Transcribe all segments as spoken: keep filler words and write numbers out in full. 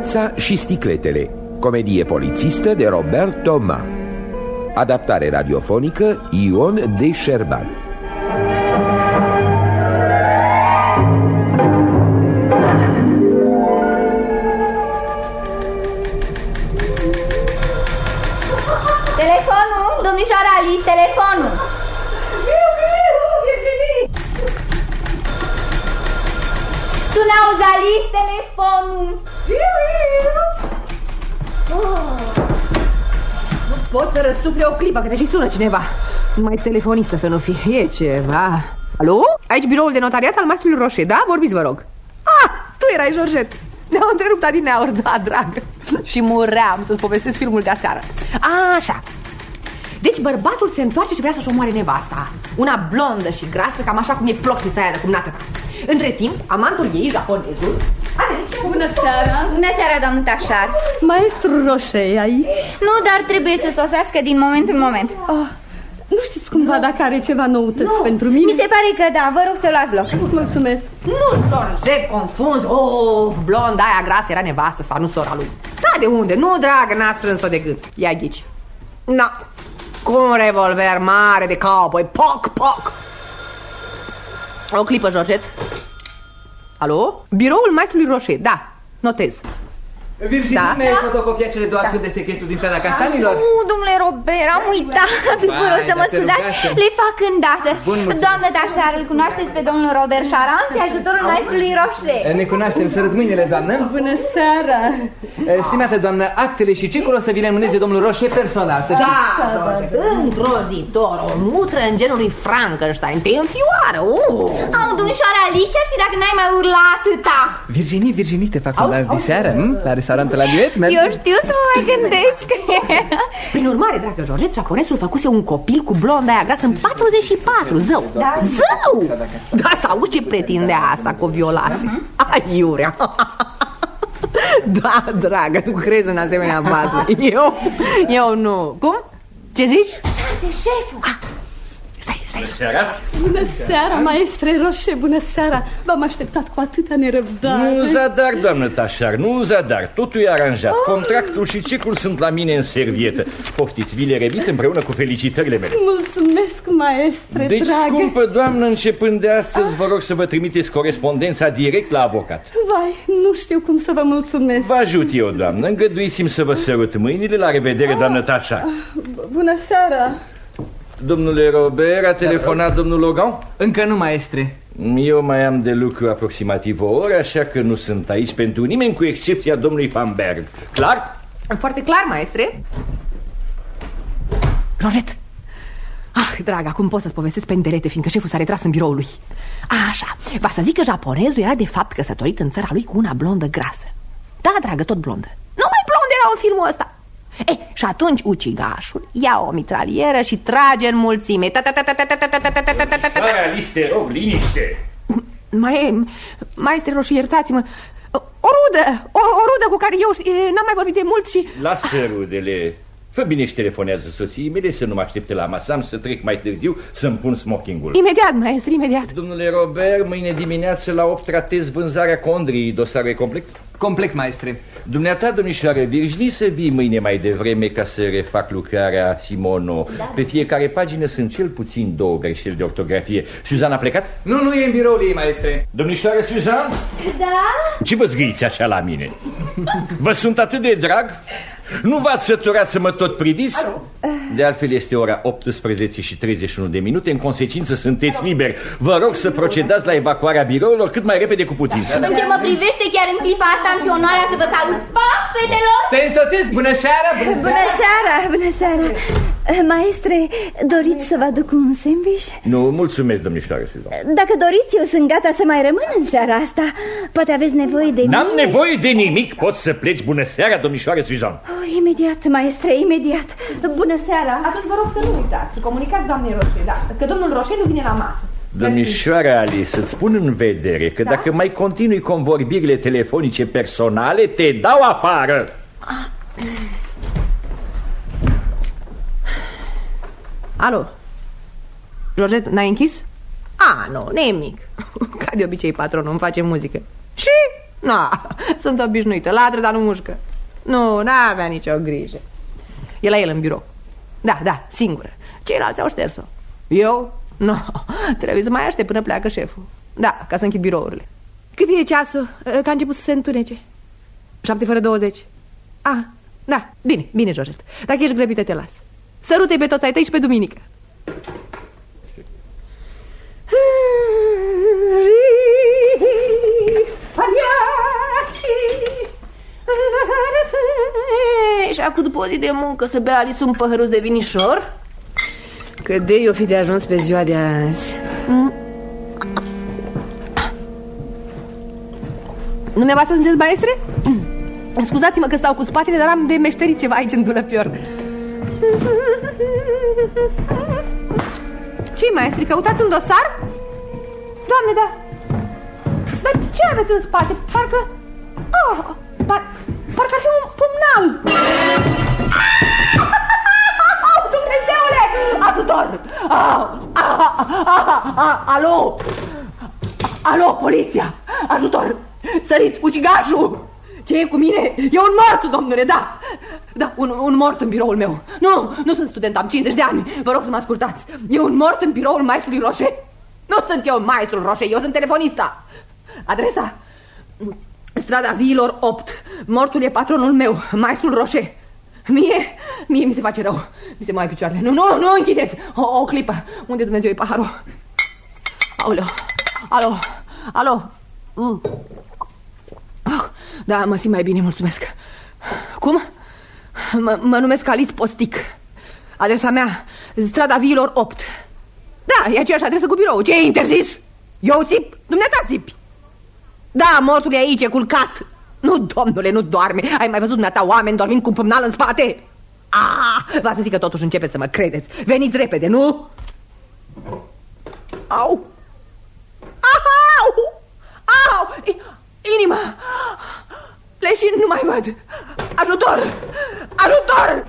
Viața și sticletele, comedie polițistă de Robert Thomas. Adaptare radiofonică Ion de Șerban. Telefonul, domnișoara Alice, telefonul. Tu n-auzi, Alice, telefonul. Oh. Nu pot să răsufle o clipă, că te și sună cineva. Numai telefonistă să nu fie, e ceva. Alo? Aici biroul de notariat al maestrului Roșe, da? Vorbiți, vă rog. Ah, tu erai, Georgette. Ne-au întrerupt adineauri, da, dragă. Și muream să-ți povestesc filmul de aseară. A, așa. Deci bărbatul se întoarce și vrea să-și omoare nevasta. Una blondă și grasă, cam așa cum e plocnița aia de cumnată ta. Între timp, amantul ei, japonezul, a venit și... Bună seara! Bună seara, doamnă Tașar. Maestru Roșe e aici? Nu, dar trebuie să sosească din moment în moment. Oh, nu știți cumva dacă are ceva noutăți no. pentru mine? Mi se pare că da, vă rog să luați loc. Mulțumesc. Nu, Georgette, confund. Of, blonda aia grasă era nevastă sau nu sora lui. Da, de unde? Nu, dragă, n-a strâns-o de gât. Ia ghici. Na, cu un revolver mare de cowboy. Poc, poc. O clipă, Georgette. Alo? Biroul maestrului Roșe, da, notez. Virginie, da? mi-ai fotocopiat cele două acțiuni de sequestru din strada Castanilor? Nu, domnule Robert, am uitat. Vă rog să mă scuzați, le fac îndată. Doamnă Tașar, îl cunoașteți pe domnul Robert Șaranț, ajutorul maestrului Roșe. Ne cunoaștem, sărut mâinile, doamnă. Bună seara. Stimată doamnă, actele și cecul o să vi le înmâneze domnul Roșe personal, să știți. Da, îngrozitor, o mutră în genul lui Frankenstein, te înfioară. uh. Au, domnișoara Alice, ce-ar fi dacă n-ai mai urlat atâta? Virginie, Virginie, te fac un dans de seară, la restaurantul la duet? Eu știu să mă mai gândesc. Prin urmare, dragă Georgette, japonesul făcuse un copil cu blonda aia grasă în patruzeci și patru, zău. Da. Zău! Da, să auzi ce pretinde asta cu o violase. Uh-huh. Ai, iurea. Da, dragă, tu crezi în asemenea bază. Eu, eu nu. Cum? Ce zici? Șase, șeful. Ah. Stai, stai. Bună seara. Bună seara, maestre Roșe, bună seara. V-am așteptat cu atâta nerăbdare. Nu zadar, doamnă Tașar, nu zadar. Totul e aranjat. Oh. Contractul și cecul sunt la mine în servietă. Poftiți, vi le revit împreună cu felicitările mele. Mulțumesc, maestre, deci, dragă. scumpă doamnă, începând de astăzi, ah. vă rog să vă trimiteți corespondența direct la avocat. Vai, nu știu cum să vă mulțumesc. Vă ajut eu, doamnă. Îngăduiți-mi să vă sărut mâinile. La revedere, ah. doamnă Tașar. Bună seara. Domnule Robert, a telefonat domnul Logan? Încă nu, maestre. Eu mai am de lucru aproximativ o oră, așa că nu sunt aici pentru nimeni, cu excepția domnului Van Berg. Clar? Foarte clar, maestre. Georgette. Ah, dragă, acum pot să-ți povestesc pe îndelete, fiindcă șeful s-a retras în biroul lui. Așa, va să zic că japonezul era de fapt căsătorit în țara lui cu una blondă grasă. Da, dragă, tot blondă. Numai blond era în filmul ăsta. E, și atunci ucigașul ia o mitralieră și trage în mulțime. Alice, te rog, liniște. Mai, maestre Roșu, iertați-mă. O rudă, o, o rudă cu care eu n-am mai vorbit de mult și... Lasă rudele. Fă bine și telefonează soției mele să nu mă aștepte la masă, am să trec mai târziu să-mi pun smokingul. Imediat, maestri, imediat. Domnule Robert, mâine dimineață la opt tratez vânzarea Condrii. Dosarul e complet? Complet, maestre. Dumneata, domnișoară Virginie, să vii mâine mai devreme ca să refac lucrarea Simono. Da. Pe fiecare pagină sunt cel puțin două greșeli de ortografie. Suzanne a plecat? Nu, nu e în biroul ei, maestre. Domnișoară Suzanne? Da? Ce vă zgâiți așa la mine? Vă sunt atât de drag? Nu v-ați săturat să mă tot priviți? Alo. De altfel este ora optsprezece și treizeci și unu de minute. În consecință sunteți liberi. Vă rog să procedați la evacuarea birourilor cât mai repede cu putință. În ce mă privește, chiar în clipa asta am și onoarea să vă salut. Pa, fetelor! Te însoțesc! Bună seara! Bună, bună seara! Bună seara! Maestre, doriți să vă aduc un sandwich? Nu, mulțumesc, domnișoară Suzanne. Dacă doriți, eu sunt gata să mai rămân în seara asta. Poate aveți nevoie de mine. N-am nevoie de nimic. Poți să pleci. Bună seara, domnișoară Suzanne. Oh, imediat, maestre, imediat. Bună seara. Atunci vă rog să nu uitați, să comunicați doamnei Roșe, da, că domnul Roșe nu vine la masă. Domnișoara Alice, să-ți spun în vedere că da? dacă mai continui convorbirile telefonice personale, te dau afară. Ah. Alo? Georgette, n-ai închis? A, nu, nimic. Ca de obicei, patronul îmi face muzică. Și? Na, sunt obișnuită, ladră, dar nu mușcă. Nu, n-avea nicio grijă. E la el în birou. Da, da, singură. Ceilalți au șters-o. Eu? Nu, trebuie să mai aștept până pleacă șeful. Da, ca să închid birourile. Cât e ceasul? Că a început să se întunece. Șapte fără douăzeci. Ah, da, bine, bine, George. Dacă ești grăbită, te las. Sărute-i pe toți ai tăi și pe duminică. Și acum după o zi de muncă să bea Alice un păhăruț de vinișor. Că de eu fi de ajuns pe ziua de azi. mm. Dumneavoastră sunteți maestre? Mm. Scuzați-mă că stau cu spatele, dar am de meșterit ceva aici în dulăpior. Ce-i, maestri? Căutați un dosar? Doamne, da. Dar ce aveți în spate? Parcă... Oh, par... Parcă ar fi un pumnal. Dumnezeule! Ajutor! Alo! Alo, poliția! Ajutor! Săriți, ucigașul! Ce e cu mine? E un mort, domnule, da! Da, un, un mort în biroul meu. Nu, nu sunt student, am cincizeci de ani. Vă rog să mă ascultați. E un mort în biroul maestrului Roșe. Nu sunt eu maestrul Roșe, eu sunt telefonista. Adresa? Strada Viilor opt. Mortul e patronul meu, maestrul Roșe. Mie, mie mi se face rău. Mi se mai picioarele. Nu, nu, nu închideți. O, o clipă. Unde Dumnezeu e paharul? Aoleu. Alo. Alo. Mm. Oh, da, mă simt mai bine, mulțumesc. Cum? M mă numesc Alice Postic. Adresa mea, strada Viilor opt. Da, e aceeași adresă cu birou. Ce e interzis? Eu țip? Dumneata țipi. Da, mortul e aici, e culcat. Nu, domnule, nu doarme. Ai mai văzut dumneata oameni dormind cu un pumnal în spate? Ah, va să zic că totuși începeți să mă credeți. Veniți repede, nu? Au! Au! Au! Inima! Leșin, nu mai văd. Ajutor! Ajutor!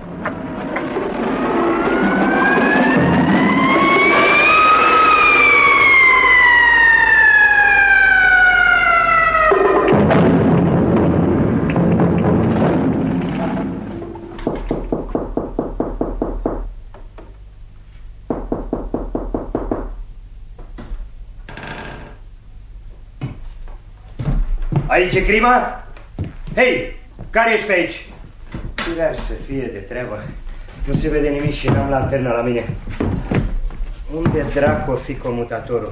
Aici e crima? Hei, care ești pe aici? Iar să fie de treabă. Nu se vede nimic și n-am lanternă la mine. Unde dracu o fi comutatorul?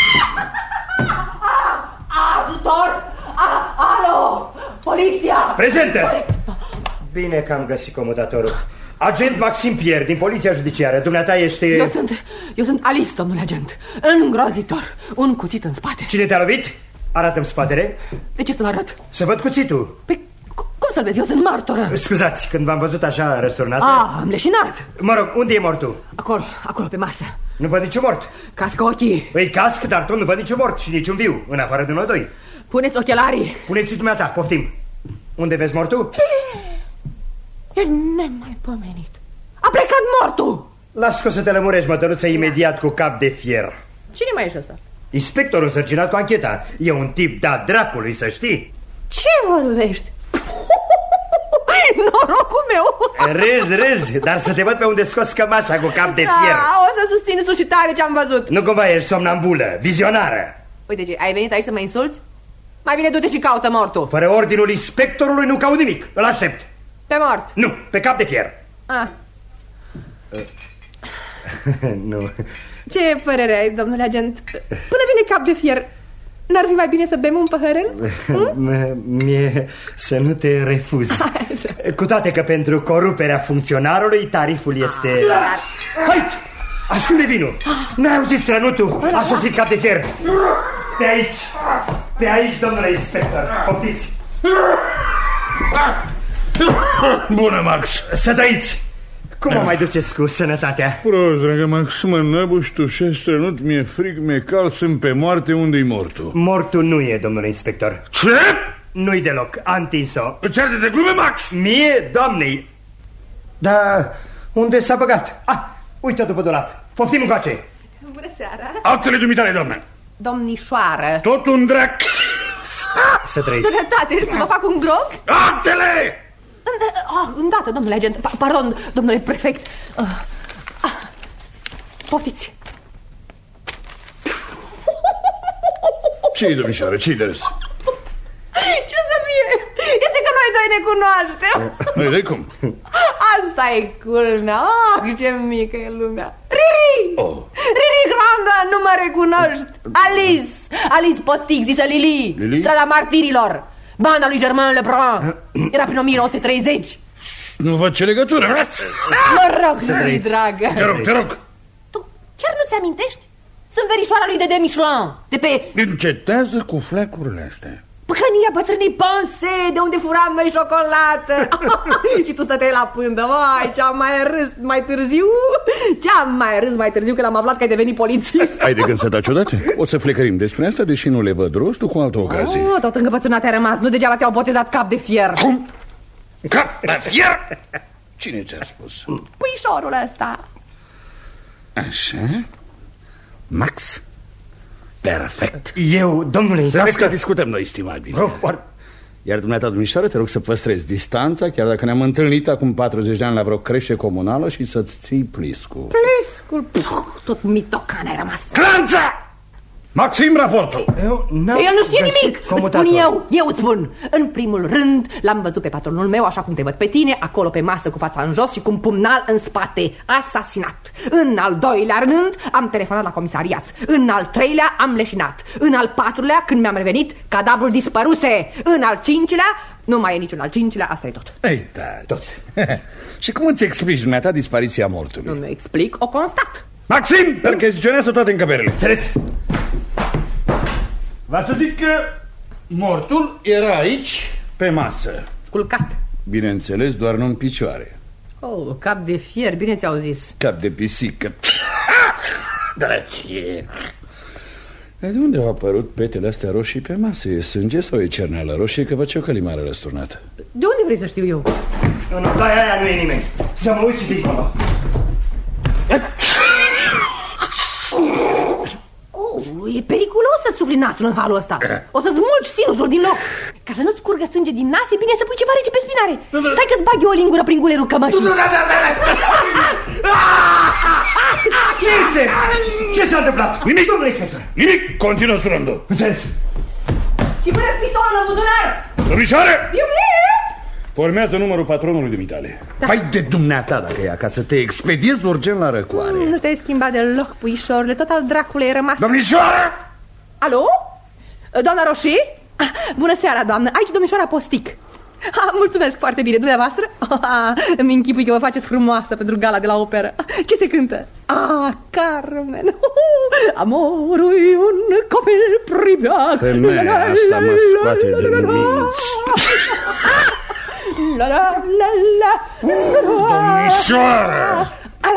Ajutor! A, alo! Poliția! Prezentă! Bine că am găsit comutatorul. Agent Maxim Pierre, din Poliția Judiciară. Dumneata ești... Eu sunt, eu sunt Alice, domnule agent. Îngrozitor. Un cuțit în spate. Cine te-a lovit? Arată-mi spatele. De ce să-l arăt? Să văd cuțitul. Păi, cum să-l vezi? Eu sunt martoră. Scuzați, când v-am văzut așa răsturnată... Ah, am leșinat. Mă rog, unde e mortul? Acolo, acolo pe masă. Nu văd niciun mort. Cască ochii. Păi casc, dar tot nu văd niciun mort și niciun viu, în afară de noi doi. Puneți ochelarii. Puneți-i dumneata, poftim. Unde vezi mortul? E nemaipomenit. A plecat mortul. Las-o să te lămurești, mătăruță, imediat cu cap de fier. Cine mai ești ăsta? Inspectorul însărcinat cu ancheta. E un tip dat dracului, să știi. Ce vorbești? Norocul meu. Râzi, râzi, dar să te văd pe unde scos cămașa cu cap de fier. Da, o să susțin sus și tare ce-am văzut. Nu cumva ești somnambulă, vizionară. Uite ce, ai venit aici să mă insulți? Mai bine du-te și caută mortul. Fără ordinul inspectorului nu caut nimic. Îl aștept. Pe mort? Nu, pe cap de fier. Ah. Nu. Ce părere ai, domnule agent? Până vine cap de fier, n-ar fi mai bine să bem un păhărel? Hm? Mie să nu te refuz. Cu toate că pentru coruperea funcționarului tariful este... Hai! Ascunde vinul! N-ai auzit strănutul? A sosit cap de fier. Pe aici! Pe aici, domnule inspector. Poftiți! Bună, Max! Să trăiți! Cum o mai duceți cu sănătatea? Prost, dragă Max, mă năbuși, tu și strănut, mi-e fric, mi-e cal, sunt pe moarte, unde-i mortul? Mortul nu e, domnule inspector. Ce? Nu-i deloc, a întins-o. Îți arde de glume, Max? Mie, doamnei. Dar unde s-a băgat? Ah, uite-o după dulap. Poftim încoace. Bună seara. Actele dumitale, doamnă. Domnișoară. Tot un drac. Să trăiți. Sănătate, să vă fac un grog? Actele! Ah, îndată, domnule agent. Pa Pardon, domnule prefect. Ah. Ah. Poftiți. Ce-i, domnișoară, ce-i de râs? Ce să fie? Este că noi doi ne cunoaștem. Noi doi cum? Asta e culmea. Ah, ce mică e lumea. Riri! Oh. Riri Granda, nu mă recunoști. Alice, Alice Postic, zisă Lili, Lili? Strada Martirilor, banda lui Germain Lebrun. Era prin o mie nouă sute treizeci. Nu văd ce legătură. Mă rog, Riri, dragă. Te rog, te rog. Tu chiar nu-ți amintești? Sunt verișoara lui Dede Michelin, de pe... Încetează cu flecurile astea. Păhănia bătrânii Ponce, de unde furam noi ciocolată. Și tu stăteai la pândă. Vai, ce-am mai râs mai târziu. Ce-am mai râs mai târziu când am aflat că ai devenit polițist. Ai de gând să taci odată? O să flecărim despre asta, deși nu le văd rostul, cu altă ocazie. Oh, tot încăpățânat ai rămas. Nu degeaba te-au botezat cap de fier. Cum? Cap de fier? Cine ți-a spus? Puișorul ăsta. Așa. Max? Perfect. Eu, domnule inspector... Las că discutăm noi, stimabil. Oh, or... Iar dumneata, domnișoară, te rog să păstrezi distanța, chiar dacă ne-am întâlnit acum patruzeci de ani la vreo crește comunală, și să-ți ții pliscul. Pliscul? Puh, tot mitocan ai rămas. Clanța! Maxim, raportul! Eu El nu știe nimic, îți spun eu, eu îți spun. În primul rând, l-am văzut pe patronul meu așa cum te văd pe tine, acolo pe masă cu fața în jos și cu un pumnal în spate. Asasinat. În al doilea rând, am telefonat la comisariat. În al treilea, am leșinat. În al patrulea, când mi-am revenit, cadavrul dispăruse. În al cincilea, nu mai e niciun al cincilea, asta e tot. Ei, da, tot. Și cum îți explici dumneata dispariția mortului? Nu mi explic, o constat. Maxim, percheziționează toate încăperile. Înțeles? Va să zic că mortul era aici, pe masă. Culcat. Bineînțeles, doar nu în picioare. Oh, cap de fier, bine ți-au zis. Cap de pisică. Drăcie. De unde au apărut petele astea roșii pe masă? E sânge sau e cerneală roșie? Că văd ce o călimară răsturnată. De unde vrei să știu eu? În odaia aia nu e nimeni. Să mă uit și dincolo. Oh, e periculos să sufli nasul în halul ăsta. O să-ți mulci sinusul din loc. Ca să nu-ți curgă sânge din nas, e bine să pui ceva rece pe spinare. Stai că-ți bag eu o lingură prin gulerul cămășii. Ce este? Ce s-a întâmplat? Nimic, domnule inspector. Nimic, continuă surândul. Înțeles. Și pune-ți pistolul în buzunar. Domnișoare! Iubire! Formează numărul patronului dumitale. Da. Hai de dumneata dacă e acasă, te expediezi urgent la răcoare. Mm, nu te-ai schimbat deloc, puișorule, tot al dracului ai rămas. Domnișoară! Alo? Doamna Roșie? Ah, bună seara, doamnă, aici domnișoara Postic. Ah, mulțumesc foarte bine, dumneavoastră? Ah, îmi închipui că vă faceți frumoasă pentru gala de la operă. Ce se cântă? Ah, Carmen. Amorul un copil pribeag. Femeia asta mă scoate din minți. La la la la. Domnișoară!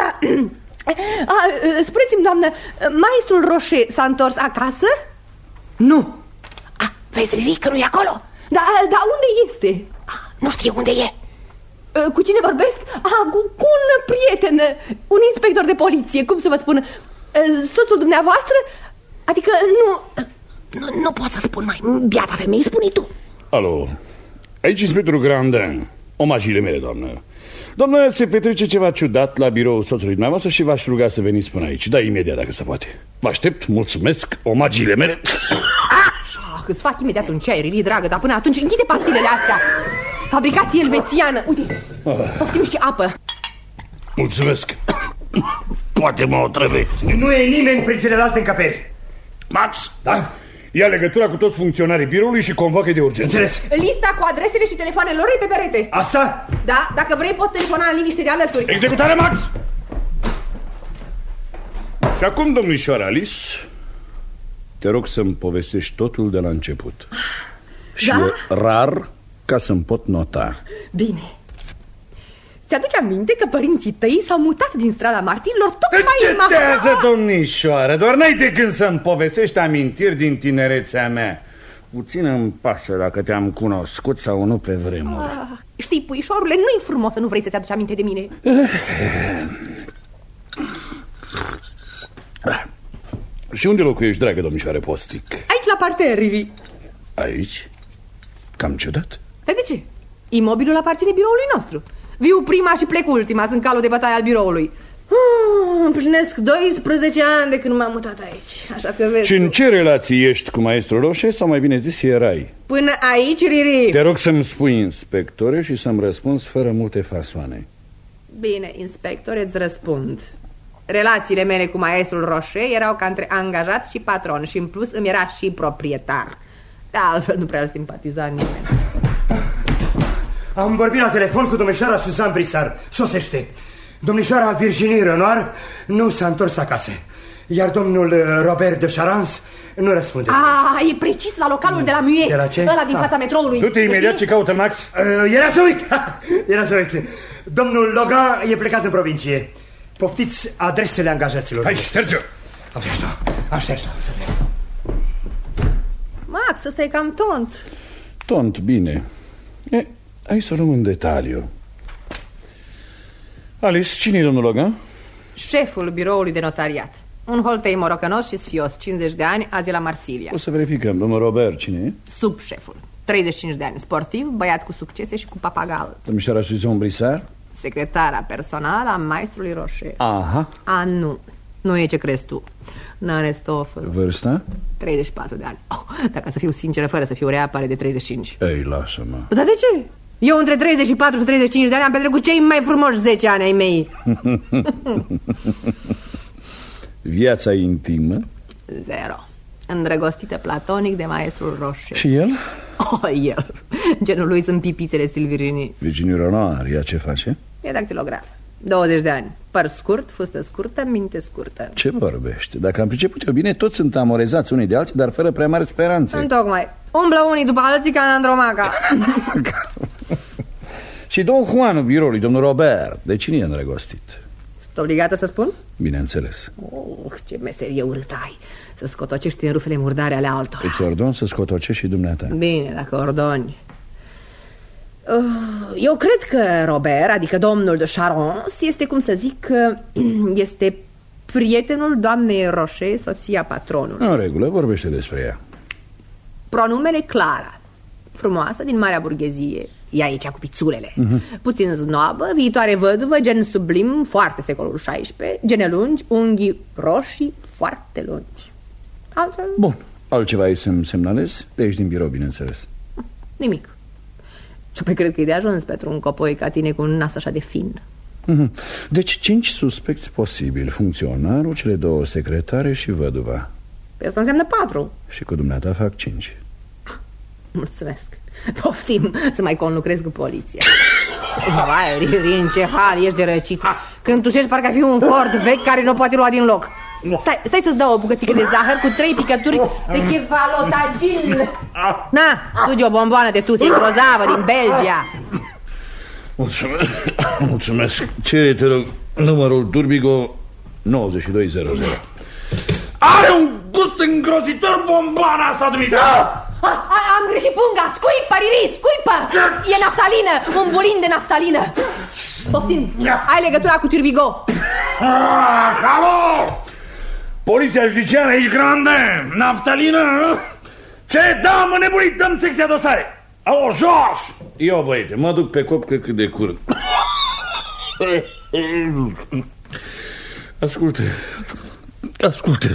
Spuneți-mi, doamnă, maestrul Roșe s-a întors acasă? Nu. Ah, vezi, Riri, că nu e acolo? Da, da, unde este? Ah, nu știu unde e. Cu cine vorbesc? Ah, cu, cu un prieten, un inspector de poliție, cum să vă spun, soțul dumneavoastră? Adică nu, nu, nu pot să spun mai, biata femeie, spune tu. Alo, aici inspectorul Grandin. Omagiile mele, doamnă. Doamnă, se petrece ceva ciudat la biroul soțului dumneavoastră și v-aș ruga să veniți până aici. Da, imediat, dacă se poate. Vă aștept, mulțumesc, omagiile mele. Ah, îți fac imediat un ceai, Rili, dragă, dar până atunci închide pastilele astea. Fabricație elvețiană. Uite, poftim și apă. Mulțumesc. Poate mă otrăvești. Nu e nimeni prin celelalte încăperi. Max, da? Ia legătura cu toți funcționarii biroului și convoacă de urgență. Înțeles. Lista cu adresele și telefoanele lor e pe perete. Asta? Da, dacă vrei poți telefona în liniște de alături. Executare, Max! Și acum, domnișoara Alice, te rog să-mi povestești totul de la început. Și Da? rar ca să-mi pot nota. Bine. Ți-aduce aminte că părinții tăi s-au mutat din Strada Martirilor tocmai în Încetează, domnișoară, doar n-ai de gând să-mi povestești amintiri din tinerețea mea. Puțin îmi pasă dacă te-am cunoscut sau nu pe vremuri. Ah, știi, puișorule, nu-i frumos să nu vrei să-ți aduci aminte de mine. Și unde locuiești, dragă domnișoare Postic? Aici la parter, Riri. Aici? Cam ciudat. Dar de ce? Imobilul aparține biroului nostru. Viu prima și plec ultima, sunt calul de bătaie al biroului. uh, Împlinesc doisprezece ani de când m-am mutat aici. Așa că vezi. Și în ce relații ești cu maestru Roșe, sau mai bine zis erai? Până aici, Riri. Te rog să-mi spui, inspectore, și să-mi răspunzi fără multe fasoane. Bine, inspector, îți răspund. Relațiile mele cu maestrul Roșe erau ca între angajat și patron. Și în plus îmi era și proprietar. De altfel nu prea îl simpatiza nimeni. Am vorbit la telefon cu domnișoara Suzanne Brissard. Sosește. Domnișoara Virginie Renoir nu s-a întors acasă. Iar domnul Robert de Charance nu răspunde. Ah, e precis la localul de la Muet. De la ce? Ăla din fața ah. metroului. Du-te imediat ce caută Max. uh, Era să uit. Era să uit. Domnul Logan e plecat în provincie. Poftiți adresele angajaților. Hai, șterge-o. Aștept-o, aștept-o. Max, ăsta e cam tont. Tont, bine. E, hai să luăm în detaliu. Alice, cine e domnul Logan? Șeful biroului de notariat. Un holtei morocănos și sfios, cincizeci de ani, azi la Marsilia. O să verificăm. Domnul Robert, cine e? Subșeful, treizeci și cinci de ani, sportiv, băiat cu succese și cu papagal. Domnișoara Suzanne Brissard? Secretara personală a maestrului Roșe. Aha. A, nu. Nu e ce crezi tu. N-Aristotel. Vârsta? treizeci și patru de ani. Oh, dacă să fiu sinceră, fără să fiu rea, pare de treizeci și cinci. Ei, lasă-mă. Dar de ce? Eu între treizeci și patru și treizeci și cinci de ani am petrecut cei mai frumoși zece ani ai mei. Viața intimă? Zero. Îndrăgostită platonic de maestrul Roșe. Și el? Oh, el. Genul lui sunt pipițele stil Virginie. Virginie Renoir, ea ce face? E dactilograf. douăzeci de ani. Păr scurt, fustă scurtă, minte scurtă. Ce vorbește? Dacă am priceput eu bine, toți sunt amorezați unii de alții, dar fără prea mari speranțe. Întocmai. Umblă unii după alții ca în Andromaca. Și domn Juanul biroului, domnul Robert, de cine e îndrăgostit? Sunt obligată să spun? Bineînțeles. Oh, ce meserie urâtă ai. Să scotocești în rufele murdare ale altora. Îți ordon să scotocești și dumneata. Bine, dacă ordoni. Eu cred că Robert, adică domnul de Charance, este, cum să zic, este prietenul doamnei Roșe, soția patronului. În regulă, vorbește despre ea. Pronumele Clara, frumoasă din marea burghezie. E aici cu pițulele. uh-huh. Puțin znobă, viitoare văduvă, gen sublim, foarte secolul șaisprezece, gene lungi, unghii roșii, foarte lungi. Altfel... Bun, altceva ai să-mi semnalezi? De aici din birou, bineînțeles. Nimic. Și pe cred că e de ajuns pentru un copoi ca tine cu un nas așa de fin. uh-huh. Deci cinci suspecți posibili: funcționarul, cele două secretare și văduva. Pe asta înseamnă patru. Și cu dumneata fac cinci. Mulțumesc. Poftim să mai conlucrezi cu poliția. Vai, Riri, în ce hal ești de răcit. Când tușești parcă fi un Ford vechi care nu poate lua din loc. Stai, stai să-ți dau o bucățică de zahăr cu trei picături de cefalotagil. Na, sugi o bomboană de tusie grozavă din Belgia. Mulțumesc. Mulțumesc. Cere, te rog, numărul Turbigo nouăzeci și doi zero zero. Are un gust îngrozitor bomboana asta, Dumitru. Am greșit punga, scuipă, Riri, scuipă. E naftalină, un bulin de naftalină. Poftim, ai legătura cu Turbigo. Ah, halo! Poliția judiciară, ești grande? Naftalină? Ce? Da, mă nebunit, dăm secția dosare. Alo, George! Eu, băiete, mă duc pe cop cât de curând. Ascultă, ascultă.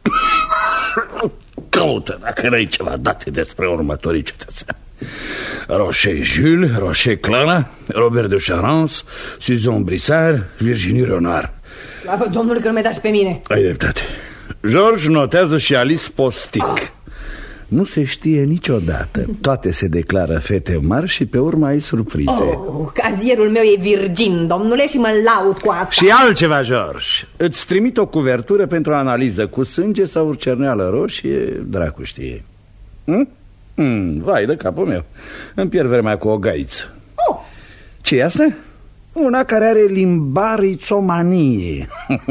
Caută dacă n-ai ceva date despre următorii cetățeni: Roșe Jules, Roșe Clara, Robert de Charance, Suzanne Brissard, Virginie Renoir. Slavă Domnului că nu mi-ai dat și pe mine. Ai dreptate. George notează și Alice Postic. oh. Nu se știe niciodată. Toate se declară fete mari și pe urmă ai surprize. oh, Cazierul meu e virgin, domnule, și mă laud cu asta. Și altceva, George. Îți trimit o cuvertură pentru analiză cu sânge sau cerneală roșie, dracu știe. hm? Hmm, vai de capul meu. Îmi pierd vremea cu o gaiță. oh. Ce e asta? Una care are limbarițomanie.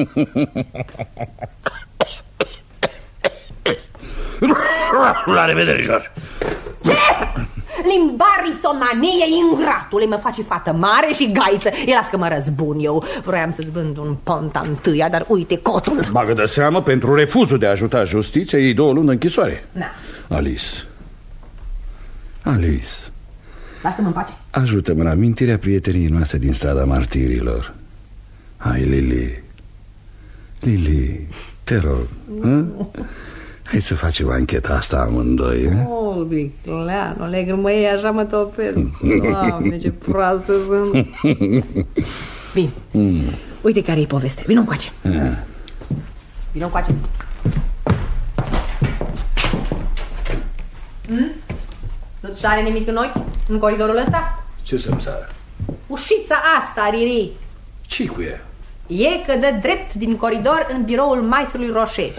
La revedere, George. Ce? Limbarițomanie, ingratule, mă faci fată mare și gaiță. E, las că mă răzbun eu. Vroiam să-ți vând un ponta întâia, dar uite cotul. Bagă de seamă, pentru refuzul de a ajuta justiția, ei două luni de închisoare. Da. Alice, Alice, lasă-mă în pace. ajută-mă în amintirea prieteniei noastre din strada Martirilor. Hai, Lili. Lili, te rog, mm. hai să facem ancheta asta amândoi. Oh, Victoriano, legă măi, așa mă topesc. Doamne, ce proastă sunt. Bine, mm. uite care e povestea. Vino încoace. mm. Vino încoace. mm? Nu-ți sare nimic în ochi? În coridorul ăsta? Ce să-mi sară? Ușița asta, Riri. Ce-i cu ea? E că dă drept din coridor în biroul maestrului Roșe.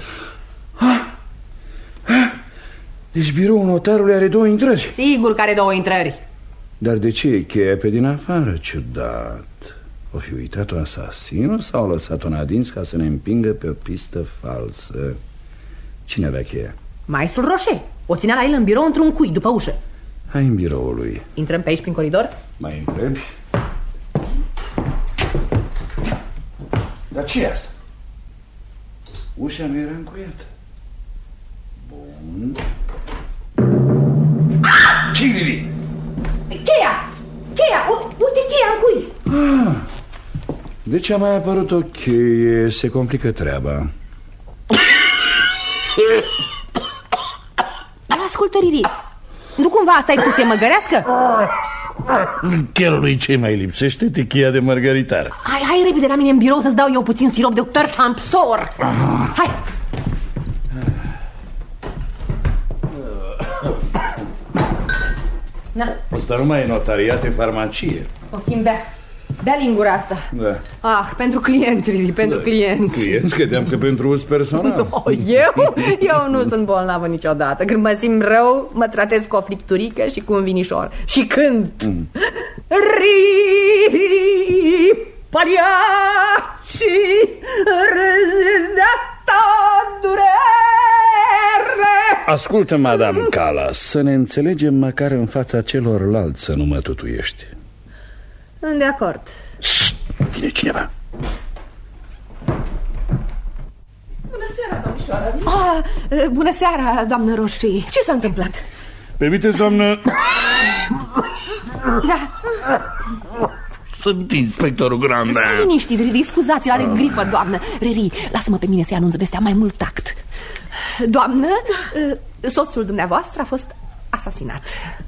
Deci biroul notarului are două intrări. Sigur că are două intrări. Dar de ce e cheia pe din afară? Ciudat. O fi uitat-o asasinul sau a lăsat-o nadins ca să ne împingă pe o pistă falsă? Cine avea cheia? Maestrul Roșe. O ținea la el în birou într-un cui, după ușă. Hai în biroul lui. Intrăm pe aici prin coridor? Mai întrebi? Dar ce e asta? Ușa nu era încuiată. Bun. Cine-i? Cheia! Cheia! U uite cheia în cui! Ah, deci a mai apărut o cheie. Se complică treaba. Ascultă, Riri, nu cumva asta e cu se măgărească? Chelului ce mai lipsește? Te cheia de mărgăritar. Hai, hai repede la mine în birou să-ți dau eu puțin sirop de tărșampsor. Hai! Na. Asta nu mai e notariat, e farmacie. Poftim, bea. Bea lingura asta. Da. Ah, pentru clienți, Rili, pentru da. clienți. Clienți? Credeam că pentru uz personal. No, eu? Eu nu sunt bolnavă niciodată. Când mă simt rău, mă tratez cu o fripturică și cu un vinișor. Și cânt mm. Ri palia și răzidata durere. Ascultă, Madame Calas, să ne înțelegem măcar în fața celorlalți, să nu mă tutuiești. De acord. Vine cineva. Bună seara, domnișoara. Ah, bună seara, doamnă Roșii. Ce s-a întâmplat? Permiteți, doamnă? Da. Sunt inspectorul Granda. Liniștit, Riri, scuzați, are gripă, doamnă. Riri, lasă-mă pe mine să-i anunț vestea, mai mult tact. Doamnă, soțul dumneavoastră a fost asasinat.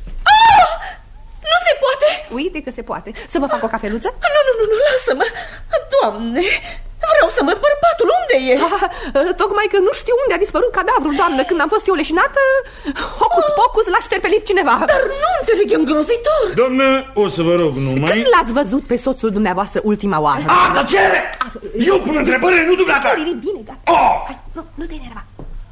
Nu se poate! Uite că se poate. Să vă fac o cafeluță? Nu, nu, nu, nu, lasă-mă! Doamne, vreau să mă bărbatul, unde e? Ah, tocmai că nu știu unde a dispărut cadavrul, doamnă. Când am fost eu leșinată, hocus pocus l-a șterpelit cineva. Dar nu înțeleg, e îngrozitor. Doamnă, o să vă rog numai... Când l-ați văzut pe soțul dumneavoastră ultima oară? Ah, tăcere! Eu pun întrebări, nu dumneata! Bine, da. Oh! Hai, nu, nu te enerva.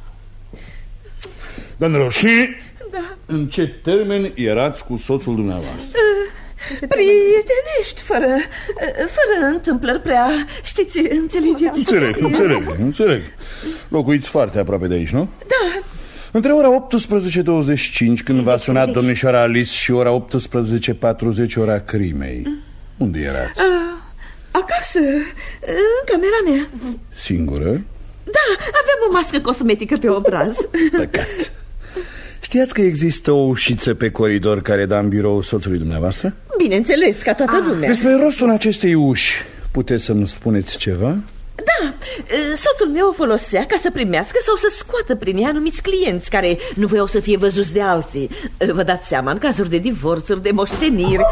Doamnă Roșii, da. În ce termeni erați cu soțul dumneavoastră? Prietenești, fără, fără întâmplări prea, știți, înțelegeți? Înțeleg, înțeleg, înțeleg. Locuiți foarte aproape de aici, nu? Da. Între ora optsprezece douăzeci și cinci, când v-a sunat domnișoara Alice, și ora optsprezece patruzeci, ora crimei, unde erați? Acasă, în camera mea. Singură? Da, aveam o mască cosmetică pe obraz. Păcat. Știați că există o ușiță pe coridor care da în birou soțului dumneavoastră? Bineînțeles, ca toată lumea. Despre rostul acestei uși puteți să-mi spuneți ceva? Da, soțul meu o folosea ca să primească sau să scoată prin ea anumiți clienți care nu voiau să fie văzuți de alții. Vă dați seama, în cazuri de divorțuri, de moșteniri.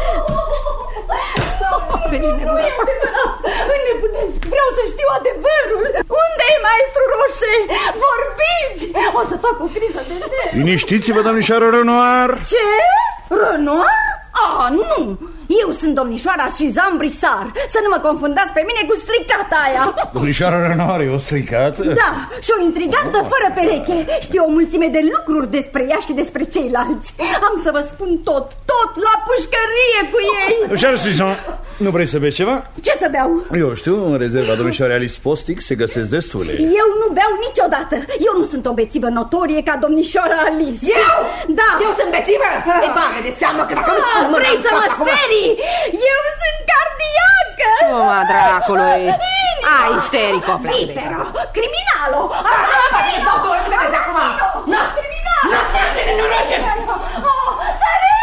Înnebunesc, vreau să știu adevărul. Unde e maestru Roșe? Vorbiți! O să fac o criză de nervi. Liniștiți-vă, domnișoară Renoir. Ce? Renoir? Ah, nu! Eu sunt domnișoara Suzanne Brissard. Să nu mă confundați pe mine cu stricata aia. Domnișoara Renoir e o stricată? Da, și o intrigantă fără pereche. Știu o mulțime de lucruri despre ea și despre ceilalți. Am să vă spun tot, tot la pușcărie cu ei. Domnișoară Suzanne, nu vrei să bei ceva? Ce să beau? Eu știu, în rezerva domnișoarei Alice Postic se găsesc destule. Eu nu beau niciodată. Eu nu sunt o bețivă notorie ca domnișoara Alice. Eu? Da. Eu sunt bețivă? E bagă de seamă că dacă ah, nu vrei să mă sperii? Eu sunt cardiacă. Ciuma dracului. Ai isterico, Vipero, criminalo. Totul, crezi acum. Criminalo. Nu, nu, nu, nu, nu, Oh, sare!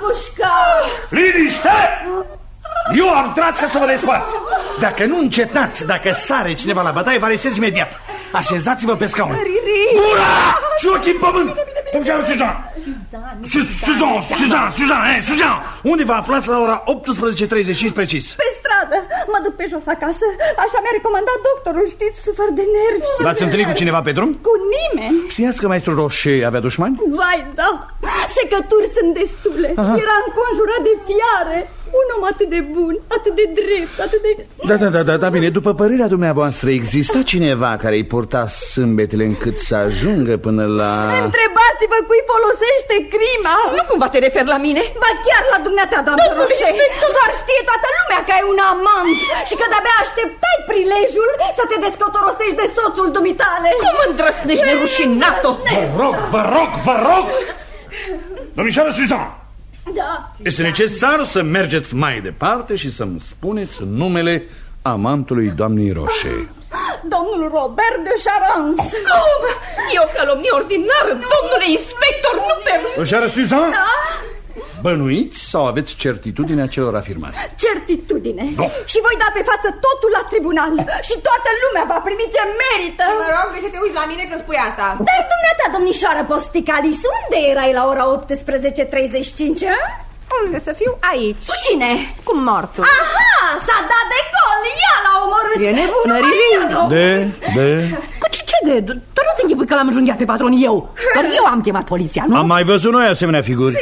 pușca! Liniște! Eu am tras ca să vă despart. Dacă nu încetați, dacă sare cineva la bătaie, vă arestez imediat. Așezați-vă pe scaun. Bura! Și ochii în pământ! Domnișoară Suzan! Suzan, Suzan, Suzan, Suzan! Unde vă aflați la ora optsprezece treizeci și cinci precis? Pe stradă, mă duc pe jos acasă. Așa mi-a recomandat doctorul, știți, sufăr de nervi și... L-ați întâlnit cu cineva pe drum? Cu nimeni. Știați că maestrul Roșe avea dușmani? Vai, da, secături sunt destule. Aha. Era înconjurat de fiare. Un om atât de bun, atât de drept, atât de... Da, da, da, da, da, bine, după părerea dumneavoastră, exista cineva care îi purta sâmbetele încât să ajungă până la... Întrebați-vă cui folosește crima. Nu cumva te referi la mine? Ba chiar la dumneata, doamnă Roșe. Doar știe toată lumea că ai un amant și că de-abia așteptai prilejul să te descotorosești de soțul dumitale. Cum îndrăsnești, nerușinato? Vă rog, vă rog, vă rog! Domnișoară Suzan! Da. Este necesar să mergeți mai departe și să-mi spuneți numele amantului doamnei Roșe. Domnul Robert de Charance. Cum? E o calomnie ordinară, domnule inspector, nu pe... Domnișoară Suzan? Da? Bănuiți sau aveți certitudinea celor afirmați? Certitudine. No. Și voi da pe față totul la tribunal. Și toată lumea va primi ce merită. Mă rog să te uiți la mine când spui asta. Dar dumneata, domnișoară Posticalis, unde erai la ora optsprezece treizeci și cinci? Unde să fiu? Aici. Cu cine? Cu mortul. Aha, s-a dat de gol. Ea l-a omorât. E nebună, Rili. De, de... Cu ce, ce de? Tu nu-ți închipui că l-am înjunghiat pe patron eu. Doar eu am chemat poliția, nu? Am mai văzut noi asemenea figuri.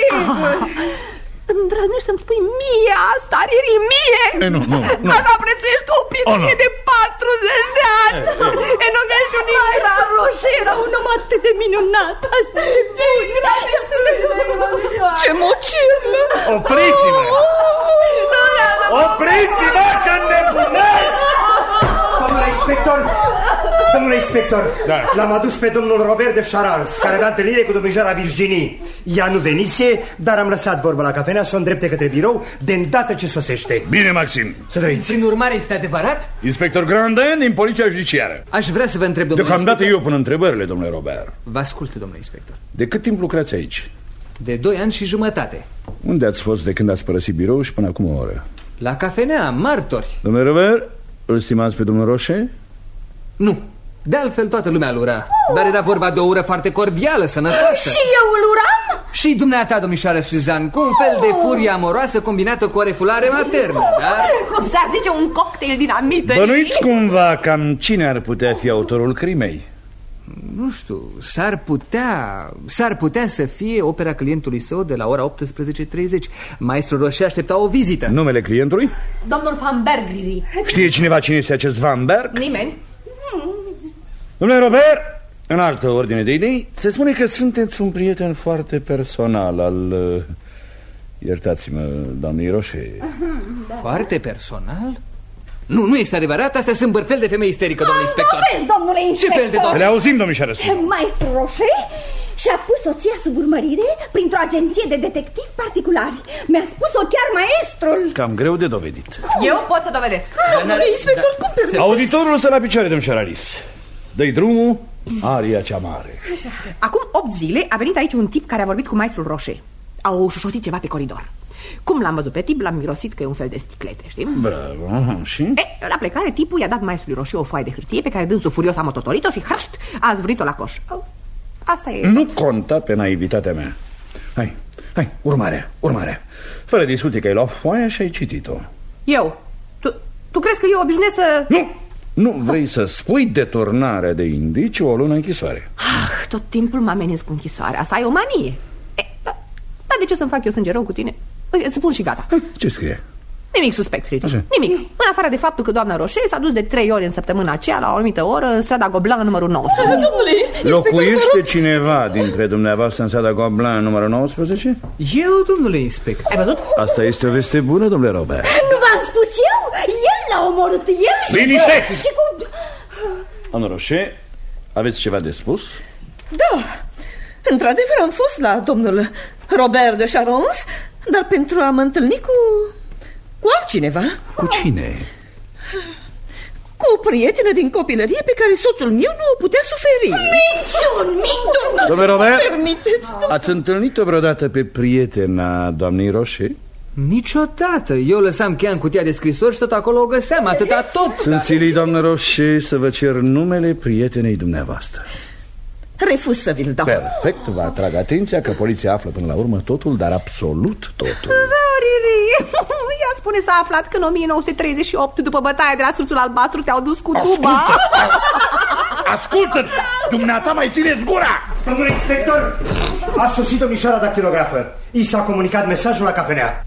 Îndrăznești să-mi spui mie asta, Riri, mie? E, nu, nu, nu. Dar nu apreciezi tu o pistie de patruzeci de ani. E, nu că ești un Maestra Roșe era un om atât de minunat, atât de bun și atât de... Ce mocirlă! Opriți-vă! Opriți-vă că înnebunesc! Domnule inspector! Domnule inspector, da. L-am adus pe domnul Robert de Charance, care avea întâlnire cu domnișoara Virginie. Ea nu venise, dar am lăsat vorba la cafenea să o îndrepte către birou de îndată ce sosește. Bine, Maxim. Să trăiți. Prin urmare, este adevărat? Inspector Grandin din Poliția Judiciară. Aș vrea să vă întreb, domnule Deocamdată inspector. eu pun întrebările, domnule Robert. Vă ascult, domnule inspector. De cât timp lucrați aici? De doi ani și jumătate. Unde ați fost de când ați părăsit birou și până acum o oră? La cafenea, martori. Domnule Robert, îl stimați pe domnul Roșe? Nu. De altfel toată lumea îl ura. Dar era vorba de o ură foarte cordială, sănătoasă. Și eu îl uram? Și dumneata, domnișoară Suzan, cu un fel de furie amoroasă combinată cu o refulare maternă, da? Cum s-ar zice, un cocktail din amită. Bănuiți cumva cam cine ar putea fi autorul crimei? Nu știu, s-ar putea S-ar putea să fie opera clientului său de la ora optsprezece treizeci. Maestrul Roșe aștepta o vizită. Numele clientului? Domnul Van Berg, Riri. Știe cineva cine este acest Van Berg? Nimeni. Domnule Robert, în altă ordine de idei, se spune că sunteți un prieten foarte personal al... Uh, iertați-mă, doamnei Roșe. Da. Foarte personal? Nu, nu este adevărat, astea sunt bărfel de femei isterică, domnule inspector. Vezi, domnule inspector. Ce fel de Să le auzim, domnișoară Suzan. Maestru Roșe și-a pus soția sub urmărire printr-o agenție de detectivi particulari. Mi-a spus-o chiar maestrul. Cam greu de dovedit. Eu pot să dovedesc. Domnule inspector, cum permite? Auditorul să la picioare, domnișoară Alice. Dă-i drumul, aria cea mare. Așa. Acum opt zile a venit aici un tip care a vorbit cu maestrul Roșe. Au șușotit ceva pe coridor. Cum l-am văzut pe tip, l-am mirosit că e un fel de sticlete, știi? Bravo, și? E, la plecare, tipul i-a dat maestrului Roșe o foaie de hârtie pe care dânsul furios a mototorit-o și hășt, a zvârlit-o la coș. Asta e. Nu conta pe naivitatea mea. Hai, hai, urmarea, urmarea. Fără discuție că ai luat foaia și ai citit-o. Eu? Tu, tu crezi că eu obișnuiesc să... Nu! Nu vrei să spui deturnarea de indicii o lună închisoare. Ah, tot timpul mă ameninți cu închisoare. Asta e o manie. E, dar de ce să-mi fac eu sânge rău cu tine? Îți spun și gata. Ce scrie? Nimic suspect, Rita. Nimic. În afară de faptul că doamna Roșe s-a dus de trei ori în săptămâna aceea la o anumită oră în strada Gobelin numărul nouăsprezece. Locuiește cineva dintre dumneavoastră în strada Gobelin numărul nouăsprezece? Eu, domnule inspector. Ai văzut? Asta este o veste bună, domnule Robert. Nu v-am spus eu? El l-a omorât, el și... Liniște! Și cu... Doamna Roșe, aveți ceva de spus? Da, într-adevăr am fost la domnul Robert de Charance, dar pentru a mă întâlni cu... cu altcineva. Cu cine? cu o prietenă din copilărie pe care soțul meu nu o putea suferi. Minciun, minciun! Domnule Robert, permiteți, ați întâlnit-o vreodată pe prietena doamnei Roșe? Niciodată. Eu lăsam cheia în cutia de scrisori și tot acolo o găseam, atâta tot. Sunt silit, doamnă Roșe, să vă cer numele prietenei dumneavoastră. Refuz să vi-l dau. Perfect, vă atrag atenția că poliția află până la urmă totul, dar absolut totul. Riri, ea spune s-a aflat că în o mie nouă sute treizeci și opt, după bătaia de la Surțul Albastru, te-au dus cu duba. Ascultă! Dumneata mai țineți gura! Domnule inspector, a sosit domnișoara dactilografă. I s-a comunicat mesajul la cafenea.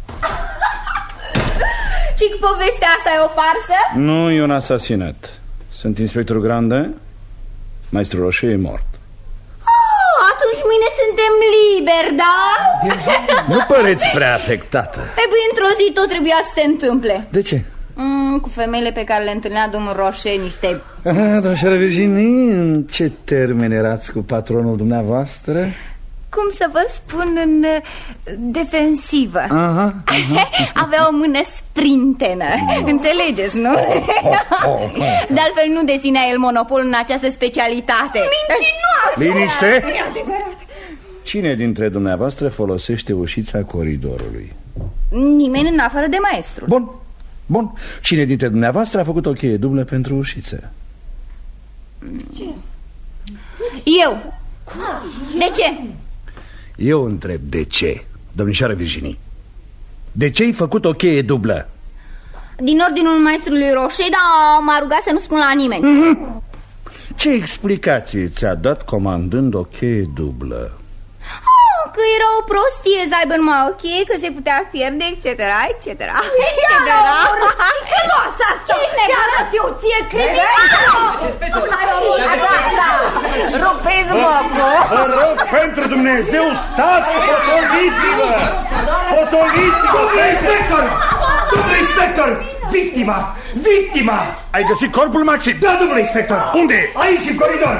Cic, povestea asta e o farsă? Nu, e un asasinat. Sunt inspector Grandin. Maestru Roșe e mort. Atunci mâine suntem liberi, da? Nu păreți prea afectată. E păi, într-o zi tot trebuia să se întâmple. De ce? Mm, cu femeile pe care le întâlnea domnul Roșe, niște... Ah, domnișoară Virginie, în ce termen erați cu patronul dumneavoastră? Cum să vă spun, în uh, defensivă. Aha, aha. Avea o mână sprintenă. No. Înțelegeți, nu? De altfel nu deținea el monopol în această specialitate. Mincinoasă! Liniște! Cine dintre dumneavoastră folosește ușița coridorului? Nimeni în afară de maestru. Bun, bun. Cine dintre dumneavoastră a făcut o cheie dublă pentru ușiță? Ce? Eu. De ce? Eu întreb de ce, domnișoară Virginie. De ce ai făcut o cheie dublă? Din ordinul maestrului Roșe, dar m-a rugat să nu spun la nimeni. Mm-hmm. Ce explicație ți-a dat comandând o cheie dublă? Oh, că era o prostie să aibă numai o cheie, că se putea pierde, et cetera, et cetera. Ticăloasă asta! Te arăt eu ție criminală! Așa, așa, rupeți mocul. Vă rog, pentru Dumnezeu, stați, potoliți-vă! Potoliți-vă! Domnule inspector! Domnule inspector! Victima! Victima! Ai găsit corpul, Maxim? Da, domnule inspector! Unde? Aici, în coridor!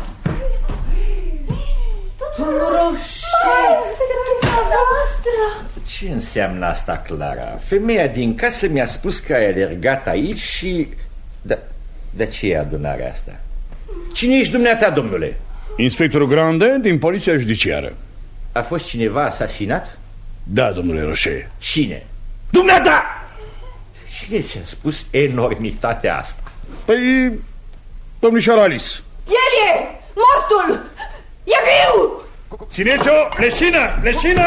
Ce înseamnă asta, Clara? Femeia din casă mi-a spus că ai alergat aici și... Da, de ce e adunarea asta? Cine ești dumneata, domnule? Inspectorul Grandin din Poliția Judiciară. A fost cineva asasinat? Da, domnule Roșe. Cine? Dumneata! Cine ți-a spus enormitatea asta? Păi... domnișoara Alice. El e! Mortul! E viu! Țineți-o! Leșină! Leșină!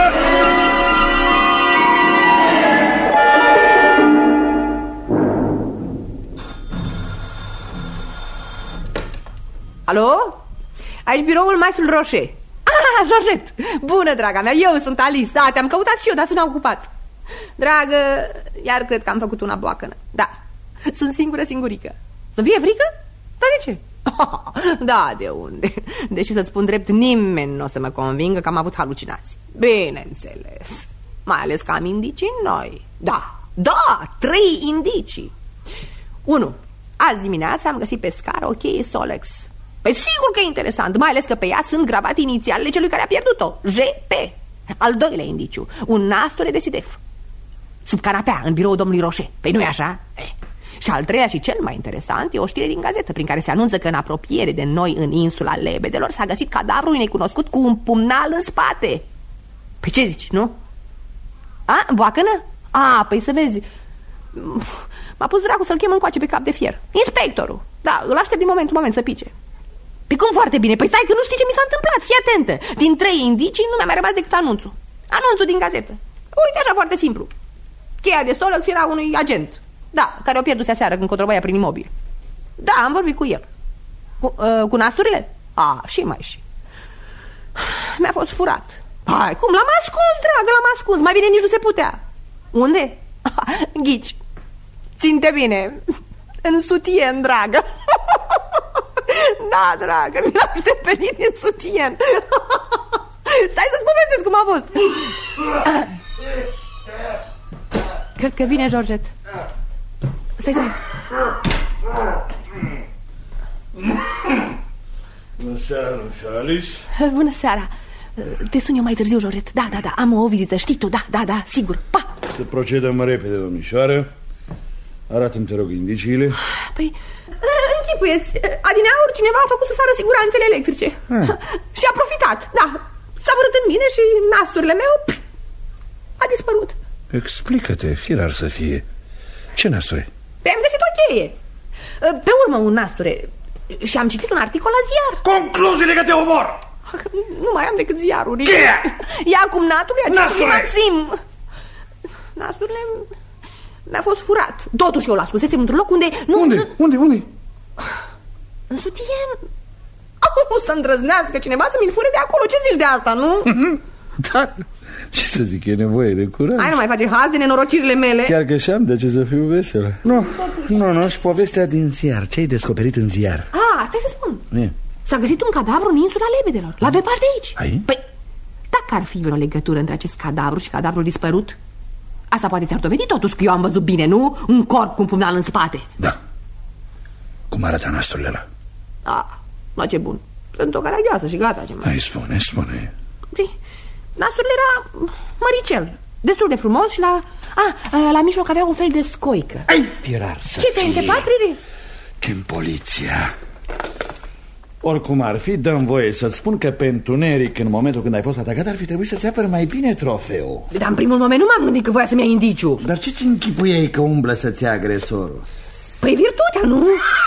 Alo? Aici biroul maestrul Roșe. Ah, Georgette! Bună, draga mea, eu sunt Alice. Da, te-am căutat și eu, dar sunt ocupat. Dragă, iar cred că am făcut una boacănă. Da, sunt singură singurică. Să fie frică? Dar de ce? Da, de unde? Deși să-ți spun drept, nimeni nu o să mă convingă că am avut halucinații. Bineînțeles. Mai ales că am indicii noi. Da, da, trei indicii. unu. Azi dimineața am găsit pe scară o cheie Solex. Păi sigur că e interesant, mai ales că pe ea sunt gravate inițialele celui care a pierdut-o, J P. Al doilea indiciu, un nasture de sidef sub canapea, în biroul domnului Roșe. Păi nu-i așa? Eh. Și al treilea și cel mai interesant e o știre din gazetă prin care se anunță că în apropiere de noi, în insula Lebedelor, s-a găsit cadavrul unui necunoscut cu un pumnal în spate. Păi ce zici, nu? A, boacănă? A, păi să vezi, m-a pus dracu să-l chem încoace pe cap de fier. Inspectorul, da, îl aștept din moment în moment să pice. Păi cum foarte bine? Păi stai că nu știi ce mi s-a întâmplat, fii atentă. Din trei indicii nu mi-a mai rămas decât anunțul. Anunțul din gazetă. Uite așa, foarte simplu. Cheia de Solex era unui agent, da, care o pierduse aseară când controbăia prin imobil. Da, am vorbit cu el. Cu, uh, cu nasurile? A, și mai și. Mi-a fost furat. Hai, cum? L-am ascuns, dragă, l-am ascuns. Mai bine nici nu se putea. Unde? Ghici. Ținte bine. În sutien, dragă. Da, dragă, mi l-am șterpelit în sutien. Stai să-ți povestesc cum a fost. Cred că vine Georgette. Stai, stai. Bună seara, domnișoara Alice. Bună seara. Te sun eu mai târziu, Georgette. Da, da, da, am o vizită, știi tu, da, da, da, sigur. Pa! Să procedăm repede, domnișoară. Arată-mi, te rog, indiciile. Păi, închipuieți, adineauri cineva a făcut să sară siguranțele electrice. ah. Și a profitat, da. S-a vărât în mine și nasturile meu pf, a dispărut. Explică-te, firar să fie. Ce nasturi? Păi am găsit o cheie. Pe urmă un nasture. Și am citit un articol la ziar. Concluziile că te omor! Nu mai am decât ziarul. Cheia! Ia acum natul, ia Nasture! Maxim. Nasturile mi-a fost furat. Totuși eu l-ascunsesem într-un loc unde... Nu, unde? Nu... Unde? Unde? În sutien. O să îndrăznească cineva să mi-l fure de acolo. Ce zici de asta, nu? Da. Ce să zic, e nevoie de curaj. Hai, nu mai face haz de nenorocirile mele. Chiar că și-am de ce să fiu veselă. Nu, nu, nu, și povestea din ziar. Ce ai descoperit în ziar? Ah, stai să spun. E. S-a găsit un cadavru în insula Lebedelor, la doi pași de aici. Ai? Păi, dacă ar fi vreo legătură între acest cadavru și cadavrul dispărut, asta poate ți-ar dovedi totuși că eu am văzut bine, nu? Un corp cu un pumnal în spate. Da. Cum arată nasturile ăla? Ah, la ce bun. Sunt o caragioasă și gata, ce mai. Hai, spune, spune. Păi, nasturile era măricel, destul de frumos și la... Ah, la mijloc avea un fel de scoică. Ai, firar să Ce te-ai înțepat, Riri? Chem poliția. Oricum ar fi, dăm voie să-ți spun că pe întuneric, în momentul când ai fost atacat, ar fi trebuit să-ți apăr mai bine trofeul. Dar în primul moment nu m-am gândit că voia să-mi ia indiciu. Dar ce-ți închipuiei că umblă să-ți ia agresorul? Păi virtutea, nu?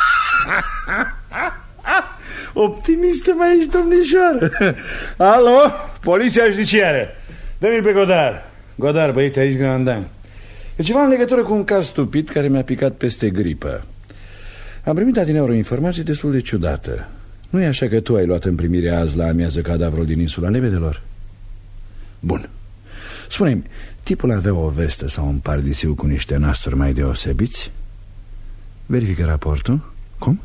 Optimistă mai ești, domnișoară. Alo, poliția judiciară. Dă-mi-l pe Godar. Godar, băieți, aici Grandan. E ceva în legătură cu un caz stupid care mi-a picat peste gripă. Am primit adineauri o informație destul de ciudată. Nu e așa că tu ai luat în primire azi la amiază cadavrul din insula Lebedelor? Bun. Spune-mi, tipul avea o vestă sau un pardisiu cu niște nasturi mai deosebiți? Verifică raportul. Cum?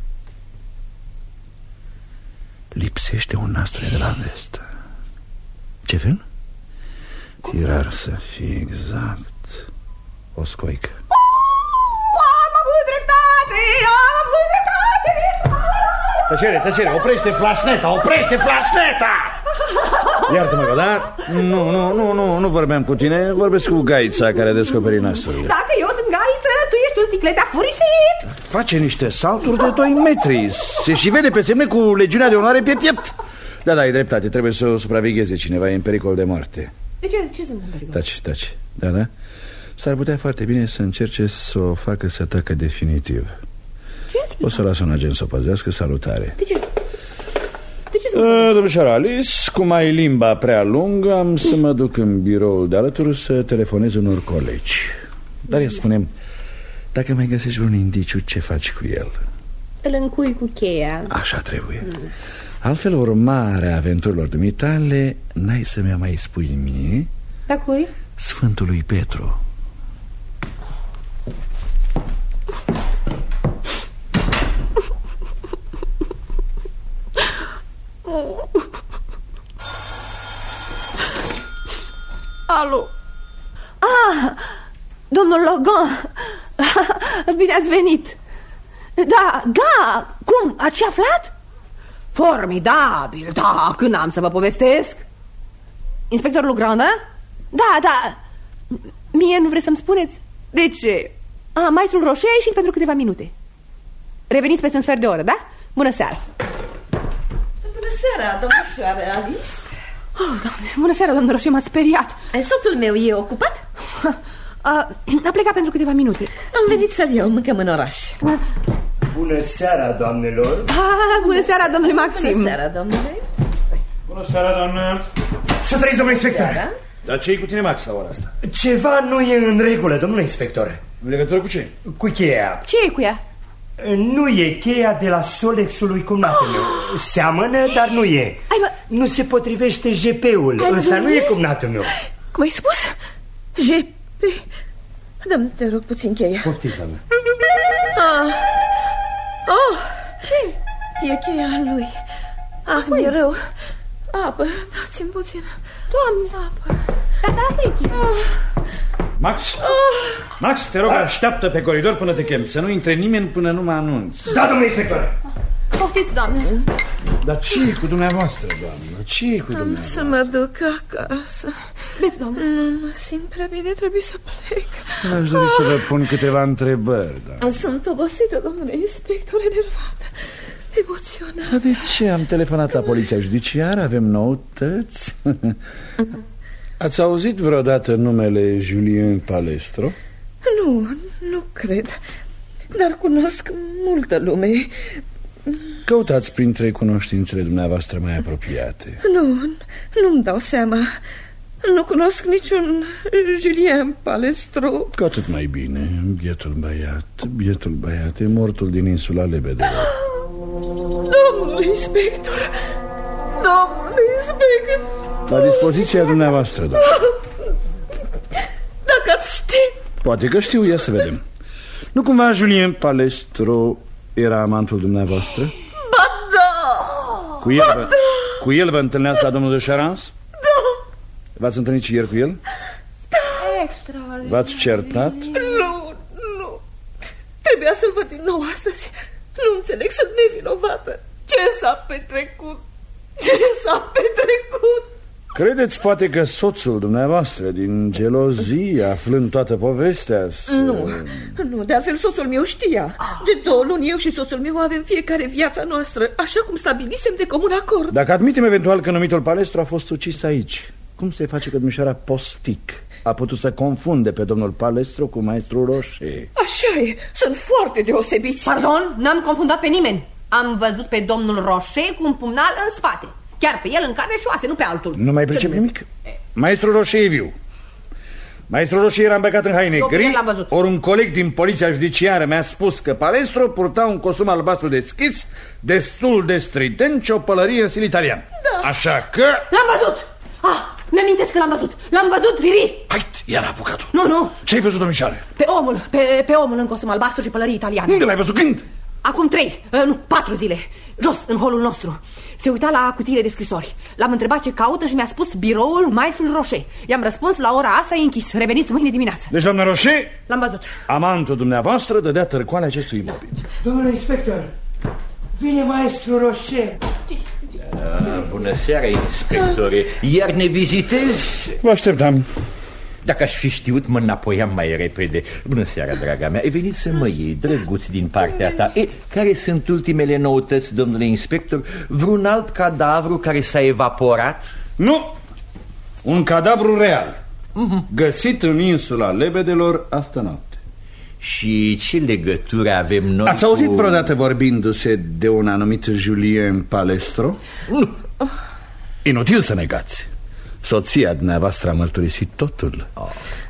Lipsește un nasture de la vestă. Ce fel? Firar să fie exact o scoică. Am avut dreptate! Am avut dreptate! Tăcere, tăcere, oprește flasneta, oprește flasneta! Iartă-mă, Godar. Nu, nu, nu, nu, nu vorbeam cu tine. Vorbesc cu Gaița care a descoperit nasturile. Dacă eu sunt Gaiță, tu ești un sticlet afurisit. Face niște salturi de doi metri. Se și vede pe semne cu legiunea de onoare pe piept. Da, da, e dreptate, trebuie să o supravegheze cineva. E în pericol de moarte. De ce? Ce sunt în pericol? Taci, taci, da, da. S-ar putea foarte bine să încerce să o facă să tacă definitiv. Ce? O să las un agent să o păzească. Salutare. De ce? De ce să uh, Domnișoara Alice, cum ai limba prea lungă, am să mă duc în biroul de alături să telefonez unor colegi. Dar ia spune-mi, dacă mai găsești vreun indiciu, ce faci cu el? Îl încui cu cheia. Așa trebuie. mm. Altfel, urmarea aventurilor dumitale n-ai să mi-a mai spui mie. Da, cui? Sfântului Petru. Alo. Ah, domnul Logan. Bine ați venit. Da, da, cum, ați aflat? Formidabil, da, când am să vă povestesc? Inspectorul Granda? Da, da. Mie nu vreți să-mi spuneți? De ce? Ah, maestrul Roșe a ieșit pentru câteva minute. Reveniți peste un sfert de oră, da? Bună seara. Bună seara, domnișoară Alice. Oh, doamne, bună seara, doamnă Roșe, m-ați speriat. Soțul meu e ocupat? A, a plecat pentru câteva minute. Am venit să-l iau, mâncăm în oraș. Bună seara, doamnelor. Ah, bună seara, domnule Maxim. Bună seara, domnule. Bună seara, doamnă. Să trăiți, domnule inspector. Dar ce-i cu tine, Max, la ora asta? Ceva nu e în regulă, domnule inspector. În legătură cu ce? Cu cheia. Ce e cu ea? Nu e cheia de la Solexul lui cumnatul meu. Seamănă, dar nu e. Ai, bă... Nu se potrivește G P-ul. Ăsta nu e cumnatul meu. Cum ai spus? G P? Dă-mi, te rog, puțin cheia. Poftiți, doamnă. Ah. Oh, ce? E cheia lui. Ah, mi-e rău. Apă, dați-mi puțin. Doamne, apă. Da, da, vechi. Ah. Max, oh. Max, te rog, așteaptă pe coridor până te chem. Să nu intre nimeni până nu mă anunț. Da, domnule inspector. Poftiți, doamne. Dar ce cu dumneavoastră, doamnă? ce cu dumneavoastră? Am să mă duc acasă. Veți, doamnă? Nu mă simt prea bine, trebuie să plec. Aș dori să vă pun câteva întrebări, doamnă. Sunt obosită, domnule inspector, enervată, emoționată. Dar de ce am telefonat la poliția judiciară? Avem noutăți? Ați auzit vreodată numele Julien Palestro? Nu, nu cred. Dar cunosc multă lume. Căutați printre cunoștințele dumneavoastră mai apropiate. Nu, nu-mi dau seama. Nu cunosc niciun Julien Palestro. Cu atât mai bine. Bietul băiat, bietul băiat e mortul din insula Lebedelor. Domnule inspector, domnule inspector, la dispoziția dumneavoastră, doamnă. Dacă ați ști. Poate că știu, ia să vedem. Nu cumva Julien Palestro era amantul dumneavoastră? Ba da! Cu el, vă, cu el vă întâlneați la domnul de Charance? Da! V-ați întâlnit și ieri cu el? Da! Extraordinar. V-ați certat? Nu, nu. Trebuia să-l văd din nou astăzi. Nu înțeleg, sunt nevinovată. Ce s-a petrecut? Ce s-a petrecut? Credeți poate că soțul dumneavoastră, din gelozie, aflând toată povestea să... Nu, nu, de altfel soțul meu știa. De două luni eu și soțul meu avem fiecare viața noastră, așa cum stabilisem de comun acord. Dacă admitem eventual că numitul Palestro a fost ucis aici, cum se face că domnișoara Postic a putut să confunde pe domnul Palestro cu maestrul Roșe? Așa e, sunt foarte deosebiți. Pardon, n-am confundat pe nimeni. Am văzut pe domnul Roșe cu un pumnal în spate. Chiar pe el în carne și oase, nu pe altul. Nu mai pricep nimic? Maestrul Roșe e viu. Maestrul Roșe era îmbăcat în haine gri. Ori un coleg din poliția judiciară mi-a spus că Palestro purta un costum albastru deschis, destul de strident și o pălărie în stil italian. Da. Așa că... L-am văzut! Ah, mi-amintesc că l-am văzut. L-am văzut, Riri. Hai, iar avocatul. Nu, nu. Ce-ai văzut, domnișoare? Pe omul, pe, pe omul în costum albastru și pălărie italiană. Unde l-ai văzut? Când? Acum trei, uh, nu, patru zile. Jos, în holul nostru. Se uita la cutiile de scrisori. L-am întrebat ce caută și mi-a spus biroul maestrul Roșe. I-am răspuns la ora asta e închis. Reveniți mâine dimineață. Deci, doamna Roșe, l-am văzut. Amantul dumneavoastră dădea târcoale acestui imobil. Domnule inspector, vine maestrul Roșe. Ah, bună seara, inspectore. Iar ne vizitezi? Vă așteptam. Dacă aș fi știut, mă înapoiam mai repede. Bună seara, draga mea. Ai venit să mă iei, drăguț din partea ta. E, care sunt ultimele noutăți, domnule inspector? Vreun alt cadavru care s-a evaporat? Nu, un cadavru real, uh-huh. găsit în insula Lebedelor astă noapte. Și ce legătură avem noi? Ați auzit cu... vreodată vorbindu-se de un anumit Julien Palestro? Nu. Inutil să negați. Soția dumneavoastră a mărturisit totul. oh.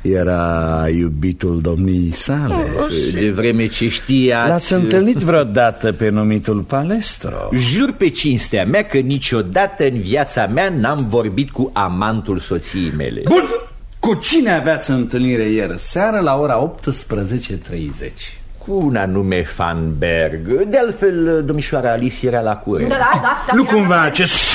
Era iubitul domniei sale. oh, De vreme ce știați... L-ați întâlnit vreodată pe numitul Palestro? Jur pe cinstea mea că niciodată în viața mea n-am vorbit cu amantul soției mele. Bun! Cu cine aveați întâlnire ieri seară la ora optsprezece treizeci? Cu un anume Fanberg. De altfel, domnișoara Alice era la curent. Da, da, da, da, Nu cumva acest...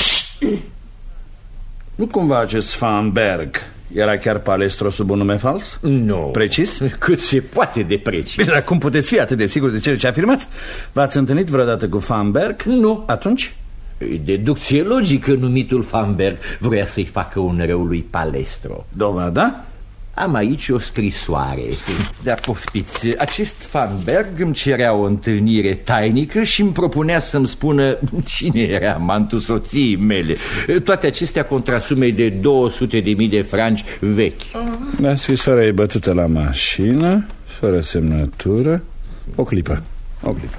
Nu cumva acest Fanberg era chiar Palestro sub un nume fals? Nu. Precis? Cât se poate de precis. Dar cum puteți fi atât de sigur de cele ce afirmați? V-ați întâlnit vreodată cu Fanberg? Nu. Atunci? Deducție logică, numitul Fanberg vrea să-i facă un rău lui Palestro. Dovada? Am aici o scrisoare. Dar poftiți, acest Fanberg îmi cerea o întâlnire tainică și îmi propunea să-mi spună cine era amantul soției mele. Toate acestea contra sumei de două sute de mii de franci vechi. Da, scrisoarea e bătută la mașină, fără semnătură. O clipă, o clipă.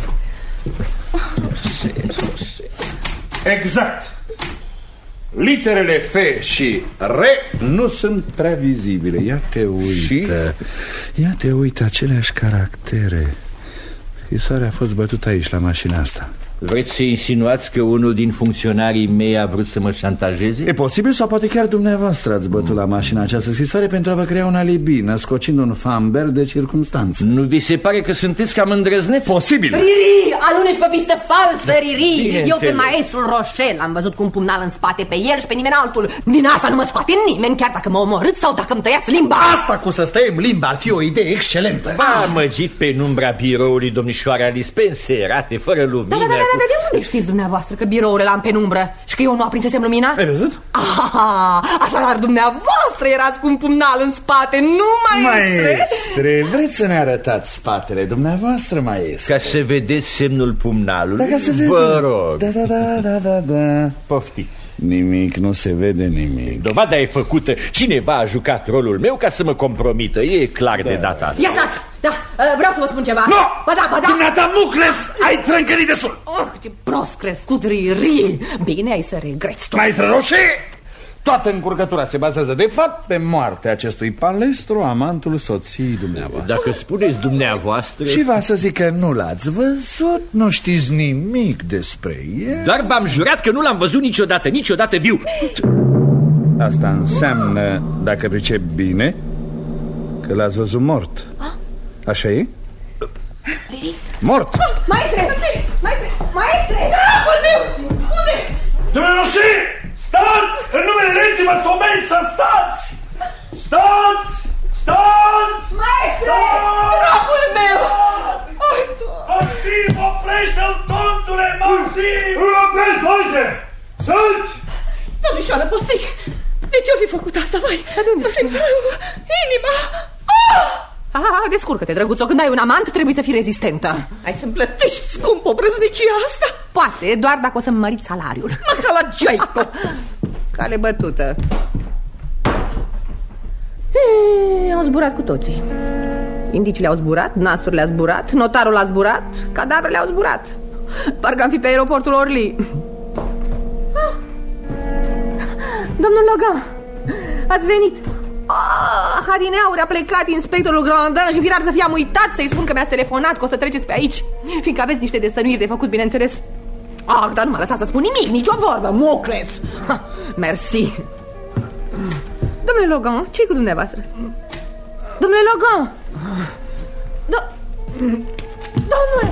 Exact. Literele F și R nu sunt prea vizibile. Ia te uită. Ia te uită, aceleași caractere. Scrisoarea a fost bătută aici, la mașina asta. Vreți să insinuați că unul din funcționarii mei a vrut să mă șantajeze? E posibil sau poate chiar dumneavoastră ați bătut la mașina această scrisoare pentru a vă crea un alibi, născocind un Fanberg de circunstanță. Nu vi se pare că sunteți cam îndrăzneți? Posibil. Riri, aluneci pe pistă falsă, Riri. Bine Eu pe înțeleg. maestrul Roșe l-am văzut cu un pumnal în spate pe el și pe nimeni altul. Din asta nu mă scoate nimeni, chiar dacă mă omorâți sau dacă îmi tăiați limba. Asta cu să stăiem limba ar fi o idee excelentă. V-a amăgit penumbra biroului domnișoara Alice, pe înserate, fără lumină. Da, da, da, da, de unde știți dumneavoastră că birourile l-am penumbră și că eu nu aprinsesem lumina? Ai văzut? Aha, așadar dumneavoastră erați cu un pumnal în spate, nu maestre? Maestre, vreți să ne arătați spatele dumneavoastră, maestre? Ca să vedeți semnul pumnalului? Da, ca să vedem. Vă rog. Da, da, da, da, da, da. Poftiți. Nimic, nu se vede nimic. Dovada e făcută. Cineva a jucat rolul meu ca să mă compromită. E clar da. de data asta. Ia stați! Da, vreau să vă spun ceva. Nu! Ba da, ba da! Dumneata Mucles, ai trâncărit de sul! Oh, ce prost crescut, Riri! Bine ai să regreți tot. Maestră Roșie! Toată încurcătura se bazează, de fapt, pe moartea acestui palestru, amantul soției dumneavoastră. Dacă spuneți dumneavoastră... Și va să zic că nu l-ați văzut, nu știți nimic despre el. Doar v-am jurat că nu l-am văzut niciodată, niciodată viu. Asta înseamnă, dacă pricep bine, că l-ați văzut mort. Așa e? Mort! Maestre! Maestre! Maestre! Capul meu! Unde? Domnule Roșie! Stați! În numele legii vă somesc să stați! Stați! Stați! Maestre! Capul meu! Maxim, oprește-l, tontule! Maxim! Îl opresc, maestre! Stați! Domnișoară Postic, de ce-o fi făcut asta, vai? Mă simt rău, inima! Ah, descurcă-te, drăguțo, când ai un amant trebuie să fii rezistentă. Ai să-mi plătești scump o brăznicia asta? Poate, doar dacă o să-mi măriți salariul. Mahala Giaico! Cale bătută. Ei, au zburat cu toții. Indiciile au zburat, nasurile au zburat, notarul a zburat, cadavrele au zburat. Parcă am fi pe aeroportul Orly. Ah. Domnul Logan, ați venit. Ah, adineauri a plecat inspectorul Grandin și firar să fie am uitat să-i spun că mi-ați telefonat, că o să treceți pe aici, fiindcă aveți niște destănuiri de făcut, bineînțeles. Ah, dar nu m-a lăsat să spun nimic, nicio vorbă, Mucles. Mersi. Domnule Logan, ce-i cu dumneavoastră? Domnule Logan. Do Domnule.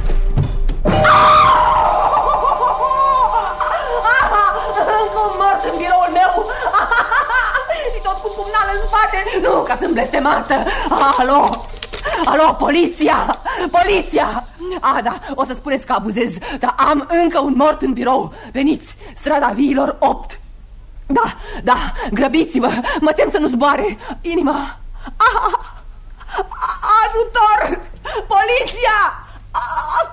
Încă un mort în biroul meu. Și tot cu pumnal în spate. Nu, ca sunt blestemată. Alo, alo, poliția. Poliția. Ah, da, o să spuneți că abuzez, dar am încă un mort în birou. Veniți, strada Viilor opt. Da, da, grăbiți-vă. Mă tem să nu zboare inima. Ah, ajutor! Poliția! Ah,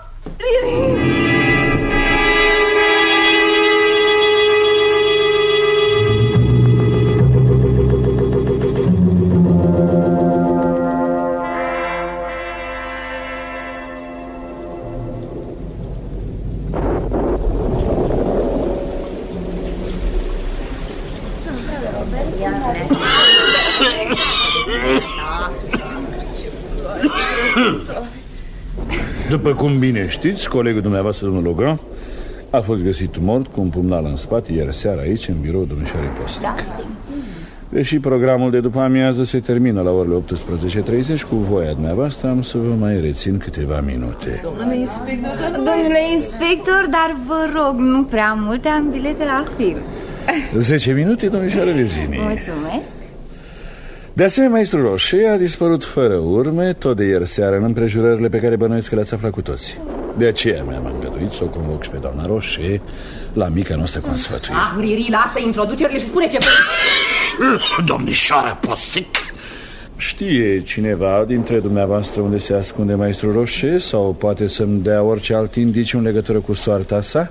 După cum bine știți, colegul dumneavoastră, domnul Logan, a fost găsit mort cu un pumnal în spate ieri seara aici, în biroul domnișoarei Postic. Da. Deși programul de după amiază se termină la orele optsprezece treizeci, cu voia dumneavoastră am să vă mai rețin câteva minute. Domnule inspector, dar Domnule inspector, dar vă rog, nu prea multe, am bilete la film. Zece minute, domnișoară Virginie. Mulțumesc. De asemenea, maestru Roșie a dispărut fără urme tot de ieri seară în împrejurările pe care bănuiesc că le-ați aflat cu toții. De aceea mi-am îngăduit să o convoc și pe doamna Roșie la mica noastră consfătuire. Ah, Riri, lasă introducerile și spune ce... Domnișoara Postic, știe cineva dintre dumneavoastră unde se ascunde maestru Roșie? Sau poate să-mi dea orice alt indiciu în legătură cu soarta sa?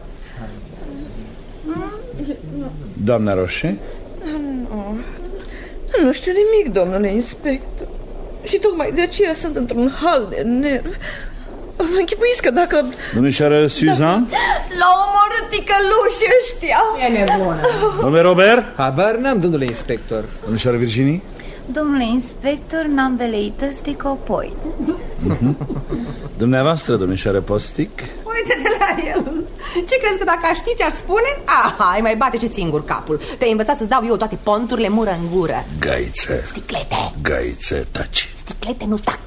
Doamna Roșie? nu știu nimic, domnule inspector. Și tocmai de aceea sunt într-un hal de nervi. Vă închipuiți că dacă... Domnișoară Suzan? L-au omorât ticălușii ăștia. E nebună. Domnule Robert? Habar n-am, domnule inspector. Domnișoară Virginie? Domnule inspector, n-am veleități de copoi. Dumneavoastră, domnișoară Postic? Uite-te la el. Ce crezi că dacă aș ști ce aș spune? Ah, ai mai bate ce singur capul. Te-ai învățat să-ți dau eu toate ponturile mură în gură. Gaiță. Sticlete. Gaiță, taci. Sticlete nu tac.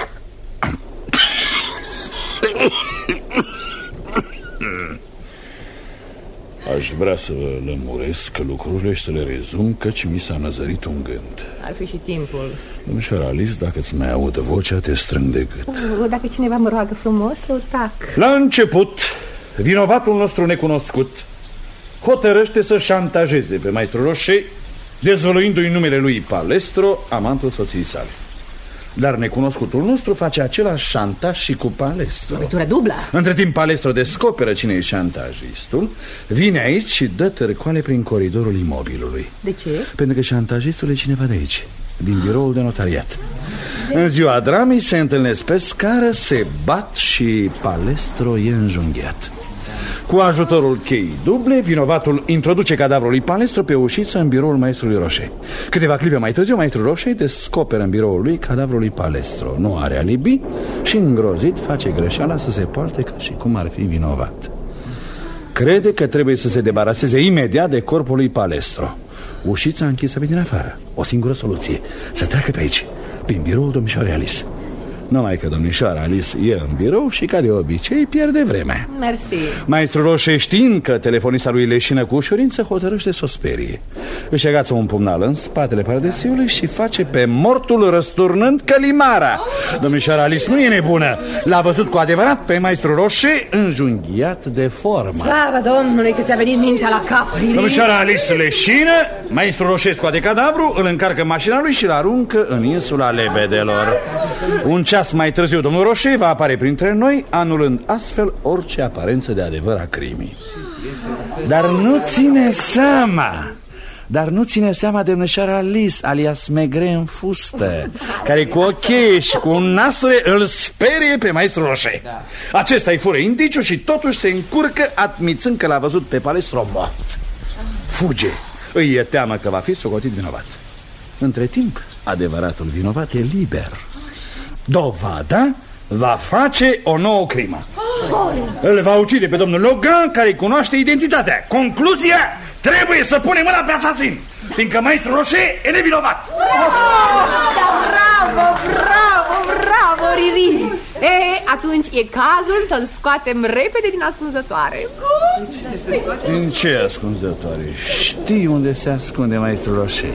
Aș vrea să vă lămuresc lucrurile și să le rezum, căci mi s-a năzărit un gând. Ar fi și timpul. Domnișoara Alice, dacă îți mai audă vocea, te strâng de gât. Dacă cineva mă roagă frumos, o tac. La început vinovatul nostru necunoscut hotărăște să șantajeze pe maestru Roșe, dezvăluindu-i numele lui Palestro, amantul soției sale. Dar necunoscutul nostru face același șantaj și cu Palestro. Lovitură dublă. Între timp Palestro descoperă cine e șantajistul, vine aici și dă târcoale prin coridorul imobilului. De ce? Pentru că șantajistul e cineva de aici, din biroul de notariat. De... În ziua dramei se întâlnesc pe scară, se bat și Palestro e înjunghiat. Cu ajutorul cheii duble, vinovatul introduce cadavrul lui Palestro pe ușiță în biroul maestrului Roșe. Câteva clipe mai târziu, maestrul Roșe descoperă în biroul lui cadavrul lui Palestro. Nu are alibi și, îngrozit, face greșeala să se poarte ca și cum ar fi vinovat. Crede că trebuie să se debaraseze imediat de corpul lui Palestro. Ușița închisă pe din afară. O singură soluție: să treacă pe aici, prin biroul domnișoarei Alice. Numai că domnișoara Alice e în birou și, ca de obicei, pierde vremea. Mersi. Maestrul Roșe, știind că telefonista lui leșină cu ușurință, hotărăște să o sperie. Își agață un pumnal în spatele paradesiului și face pe mortul răsturnând călimara. Domnișoara Alice nu e nebună. L-a văzut cu adevărat pe maestrul Roșe înjunghiat de formă. Slavă Domnului că ți-a venit mintea la cap, Riri. Domnișoara Alice leșină, maestrul Roșe scoate cadavru, îl încarcă în mașina lui și l-aruncă în insula Lebedelor. Un ceas mai târziu, domnul Roșe va apare printre noi, anulând astfel orice aparență de adevăr a crimii. Dar nu ține seama Dar nu ține seama de domnișoara Alice, alias Megre în fustă, care cu o cheie și cu un nasure îl sperie pe maestrul Roșe. Acesta îi fură indiciu și totuși se încurcă, admițând că l-a văzut pe Palestro mort. Fuge. Îi e teamă că va fi socotit vinovat. Între timp, adevăratul vinovat e liber. Dovada va face o nouă crimă. Îl va ucide pe domnul Logan, care îi cunoaște identitatea. Concluzia: trebuie să punem mâna pe asasin, fiindcă maestrul Roșe e nevinovat. Bravo, bravo, bravo, Riri. E, atunci e cazul să-l scoatem repede din ascunzătoare. Din ce ascunzătoare? Știi unde se ascunde maestrul Roșe?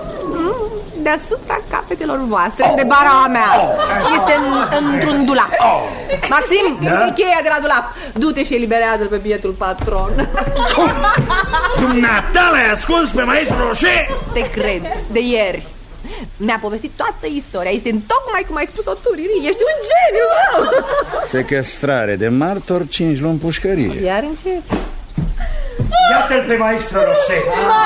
Deasupra capetelor voastre, de bara mea. Este în, într-un dulap. Maxim, da? Cheia de la dulap. Du-te și eliberează-l pe bietul patron. Dumneata l-ai ascuns pe maestrul Roșe? Te cred, de ieri. Mi-a povestit toată istoria. Este tocmai cum ai spus-o tu, Riri. Ești un geniu. Sequestrare de martor, cinci luni pușcărie. Iar încep. Iată-l pe maestrul Roșe.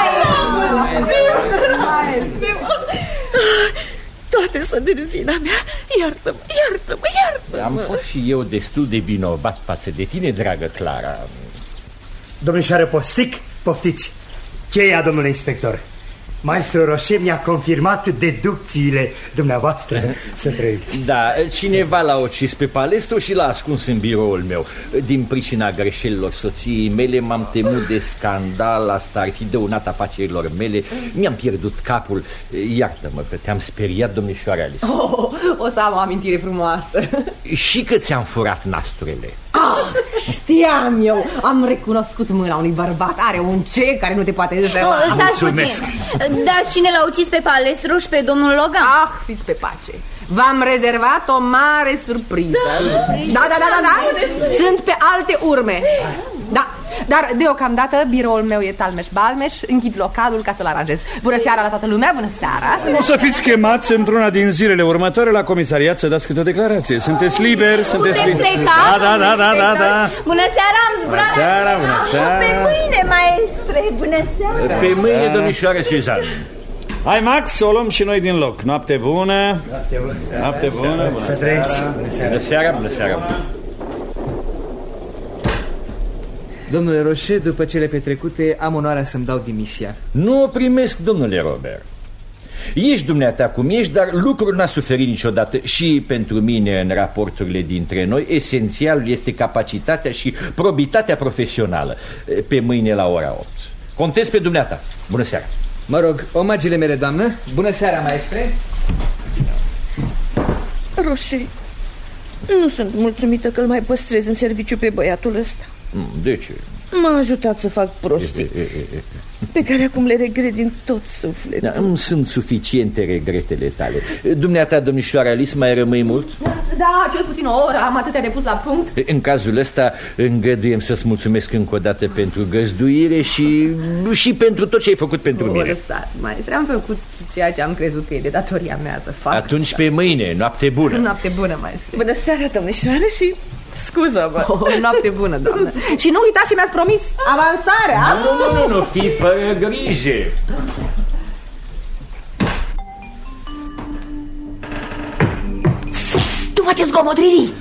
Toate sunt din vina mea. Iartă-mă, iartă-mă, iartă-mă. Am fost și eu destul de vinovat față de tine, dragă Clara. Domnișoară Postic, poftiți. Cheia, domnule inspector. Maestrul Roșe mi-a confirmat deducțiile dumneavoastră. Să trăiți. Da, cineva l-a ucis pe Palestro și l-a ascuns în biroul meu. Din pricina greșelilor soției mele m-am temut de scandal. Asta ar fi dăunat afacerilor mele. Mi-am pierdut capul. Iartă-mă că te-am speriat, domnișoara Alice. Oh, o să am o amintire frumoasă. Și că ți-am furat nasturile. Ah, știam eu. Am recunoscut mâna unui bărbat. Are un ce care nu te poate înșela. Oh, stați puțin. Dar cine l-a ucis pe Palestro și pe domnul Logan? Ah, fiți pe pace. V-am rezervat o mare surpriză. Da, da, da, da, da. Sunt pe alte urme. Da, dar deocamdată biroul meu e talmeș-balmeș. Închid localul ca să-l aranjez. Bună seara la toată lumea, bună seara. O să fiți chemați într-una din zilele următoare la comisariat să dați câte o declarație. Sunteți liberi, sunteți liberi. Pleca, da, da, da, da, da, da. Bună seara, am zburat. Bună seara, bună seara. Pe mâine, maestre, bună seara. Pe mâine, domnișoară Suzanne. Hai, Max, o luăm și noi din loc. Noapte bună. Noapte bună. Noapte bună. Bună să trăiți. Bună seara, bună seara. Bună seara. Domnule Roșe, după cele petrecute, am onoarea să-mi dau demisia. Nu o primesc, domnule Robert. Ești dumneata cum ești, dar lucrul n-a suferit niciodată. Și pentru mine, în raporturile dintre noi, esențial este capacitatea și probitatea profesională. Pe mâine la ora opt. Contez pe dumneata. Bună seara. Mă rog, omagiile mele, doamnă. Bună seara, maestre. Roșe, nu sunt mulțumită că îl mai păstrez în serviciu pe băiatul ăsta. De ce? M-a ajutat să fac prostii pe care acum le regret din tot sufletul. Da, îmi sunt suficiente regretele tale. Dumneata, domnișoara Alice, mai rămâi mult? Da, cel puțin o oră, am atâtea de pus la punct. În cazul ăsta îngăduiem să-ți mulțumesc încă o dată pentru găzduire și, și pentru tot ce ai făcut pentru o, mine. Lăsați, maestre, am făcut ceea ce am crezut că e de datoria mea să fac. Atunci pe mâine, noapte bună. Noapte bună, maestre. Bună seara, domnișoară, și scuză-mă. Oh, noapte bună, doamnă. Și nu uitați ce mi-ați promis, avansarea. Nu, nu, nu, nu, fii fără grijă. Tu faceți zgomotrii.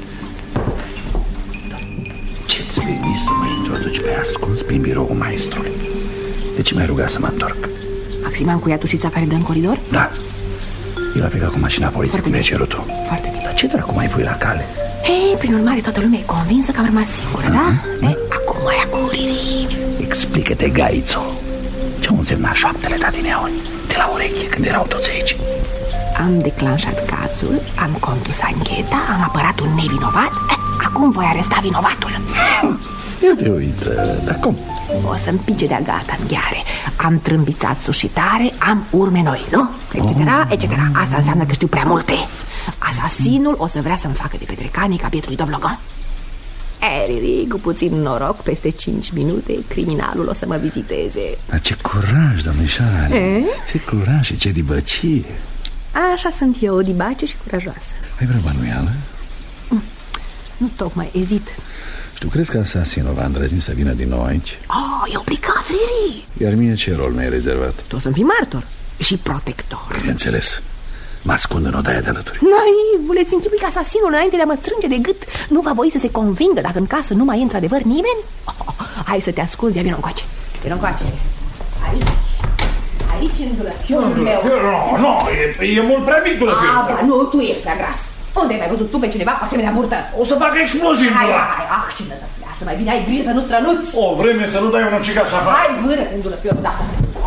Ce-ți veni să mă introduci pe ascuns prin biroul maestrului? De ce m-ai rugat să mă întorc? Maximan cu iatușița care dă în coridor? Da. El a plecat cu mașina poliției cum mi-ai cerut tu. Foarte bine. Dar ce dracu mai pui la cale? Hei, prin urmare, toată lumea e convinsă că am rămas singură, uh-huh. da? Ei, acum mai acuririi. Explică-te, Gaițo. Ce-au însemnat șoaptele tatineauri de la ureche când erau toți aici? Am declanșat cazul, am condus ancheta, am apărat un nevinovat. Eh, acum voi aresta vinovatul. Eu te uită, dar cum? O să-mi pice de-a gata în gheare. Am trâmbițat sușitare, am urme noi, nu? Etc, et cetera. Asta înseamnă că știu prea multe. Asasinul o să vrea să-mi facă de petrecanii ca bietului Doblogan. Eriri, cu puțin noroc, peste cinci minute criminalul o să mă viziteze. Dar ce curaj, domnișoară. E? Ce curaj și ce dibăcie. Așa sunt eu, o dibace și curajoasă. Ai vreo bănuială? Mm, nu tocmai, ezit. Și tu crezi că asasinul va îndrăzni să vină din nou aici? Oh, e obligat, frierii. Iar mie ce rol mi-ai rezervat? Tu o să-mi fii martor și protector. Bineînțeles. Mă ascund în odaia de alături. Naivuleți, închipui că asasinul, înainte de a mă strânge de gât, nu va voi să se convingă dacă în casă nu mai e într-adevăr nimeni? Oh, hai să te ascunzi, ia, vină încoace. Vină încoace. Aici. Aici, în dulăpiorul meu. Nu, nu, e, e mult prea mic dulăpiorul. Ah, ba, nu, tu ești prea gras. Unde ai mai văzut tu pe cineva cu asemenea burtă? O să fac explozii în dulap. Hai, ah, ce nădăfleață, mai bine ai grijă să nu strănuți. O vreme să nu dai un ucigaș afară. Hai, vâră în dulăpiorul, da.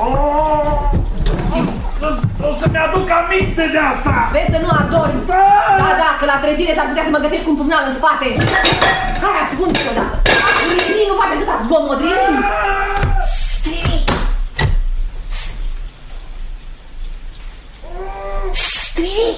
O să-mi aduc aminte de asta. Vezi să nu adormi. Da, da, că la trezire s-ar putea să mă găsești cu un pumnal în spate. Hai, ascunde-te odată. Rini, nu faci atâta zgomot, Rini. Strini. Strini.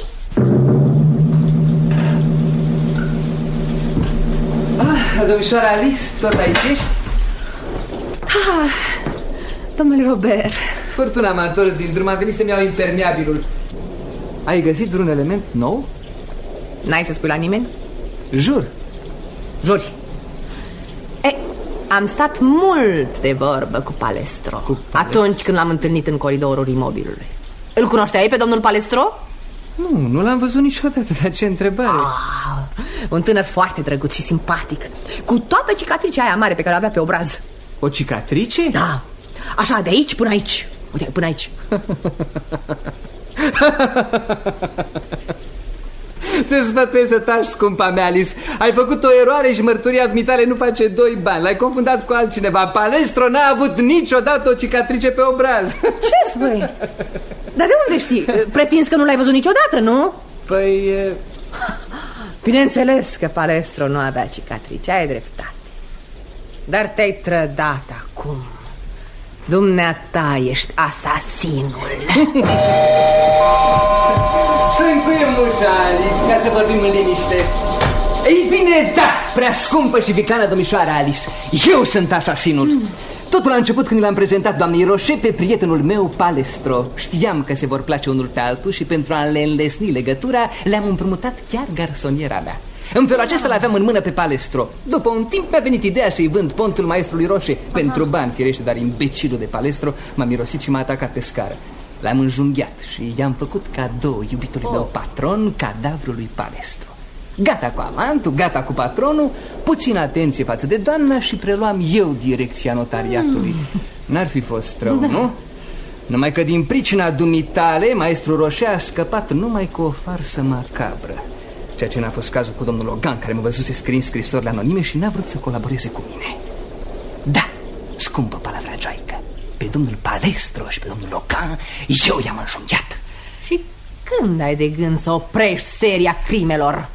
Ah, domnișoara Alice, tot aici ești? Ah, domnule Robert. Furtuna m-a întors din drum, a venit să-mi iau impermeabilul. Ai găsit vreun element nou? N-ai să spui la nimeni? Jur. Juri. E, am stat mult de vorbă cu Palestro, cu Palestro. Atunci când l-am întâlnit în coridorul imobilului. Îl cunoșteai pe domnul Palestro? Nu, nu l-am văzut niciodată, dar ce întrebare. Ah, un tânăr foarte drăguț și simpatic, cu toată cicatricea aia mare pe care o avea pe obraz. O cicatrice? Da, așa, de aici până aici. Uite, până aici. Te sfătuiesc să taci, scumpa mea, Alice. Ai făcut o eroare și mărturia dumitale nu face doi bani. L-ai confundat cu altcineva. Palestro n-a avut niciodată o cicatrice pe obraz. Ce spui? Dar de unde știi? Pretinzi că nu l-ai văzut niciodată, nu? Păi... E... Bineînțeles că Palestro nu avea cicatrice, ai dreptate. Dar te-ai trădat acum. Dumneata ești asasinul. Să încuiem ușa, Alice, ca să vorbim în liniște. Ei bine, da, prea scumpă și viclană domnișoară Alice, eu sunt asasinul. mm. Totul a început când l-am prezentat doamnei Roșe pe prietenul meu Palestro. Știam că se vor place unul pe altul și pentru a le înlesni legătura le-am împrumutat chiar garsoniera mea. În felul acesta l-aveam în mână pe Palestro. După un timp mi-a venit ideea să-i vând pontul maestrului Roșe. Aha. Pentru bani, firește, dar imbecilul de Palestro m-a mirosit și m-a atacat pe scară. L-am înjunghiat și i-am făcut cadou iubitului oh. meu patron, cadavrul lui Palestro. Gata cu amantul, gata cu patronul, puțin atenție față de doamna și preluam eu direcția notariatului. mm. N-ar fi fost rău, da. nu? Numai că din pricina dumitale, maestru Roșe a scăpat numai cu o farsă macabră. Ceea ce n-a fost cazul cu domnul Logan, care mă văzuse scriind scrisorile anonime și n-a vrut să colaboreze cu mine. Da, scumpă palavrajoaică, pe domnul Palestro și pe domnul Logan eu i-am înjunghiat. Și când ai de gând să oprești seria crimelor?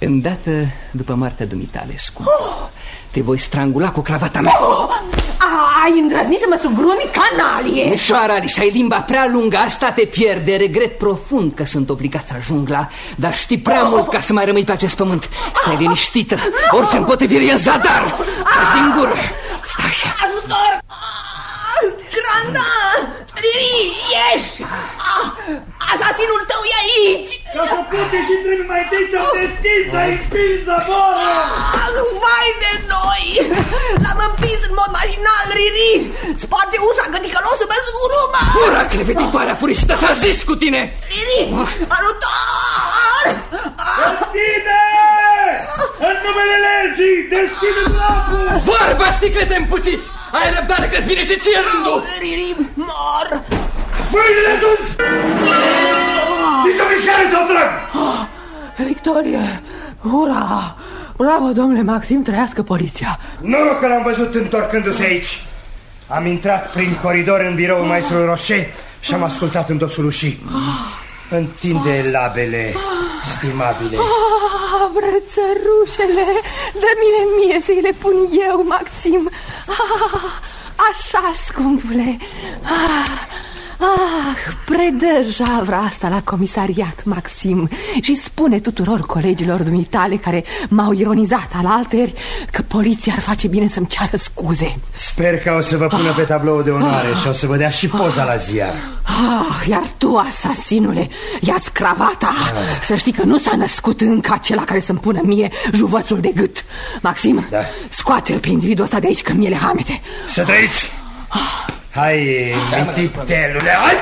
Îndată după moartea dumitale, scump, oh! te voi strangula cu cravata mea. Oh! Ai îndrăznit să mă sugrumi, canalie? Mișoara, Alice, ai limba prea lungă, asta te pierde. Regret profund că sunt obligat să ajung la... Dar știi prea oh! mult ca să mai rămâi pe acest pământ. Stai liniștită, no! orice împotrivire e în zadar. Taci din gură. Stai așa. Ajutor! Granda! Riri, ieși! Asasinul tău e aici! Ca să plece și trebuie mai întâi să deschizi, să-i împingi zăvoră! Vai de noi! L-am împins în mod mașinal, Riri! Sparge ușa, că ticălosul mă zgurumă! Ura, crevetitoarea furisită, s-a zis cu tine! Riri, ajutor! Deschide! În numele legii, deschide dulapul! Vorba, sticlete împuțit! Ai răbdare că-ți vine și ție rândul! Riri, mor! Mâinile sus! Nici o mișcare sau trag! Victorie! Ura! Bravo, domnule Maxim, trăiască poliția! Noroc că l-am văzut întorcându-se aici. Am intrat prin coridor în biroul maestrului Rocher și am ascultat în dosul ușii. Întinde labele, stimabile. Ah, brățărușele, dă-mi-le mie să-i le pun eu, Maxim. Ah, așa, scumpule. Ah, ah, predă javra asta la comisariat, Maxim, și spune tuturor colegilor dumitale care m-au ironizat alaltăieri că poliția ar face bine să-mi ceară scuze. Sper că o să vă pună pe tabloul de onoare ah, și o să vă dea și poza la ziar. Ah, iar tu, asasinule, ia-ți cravata. ah. Să știi că nu s-a născut încă acela care să-mi pună mie juvățul de gât. Maxim, da. scoate-l pe individul ăsta de aici, că mi-e hamete. Să trăiți! ah. Hai, mititelule, hai!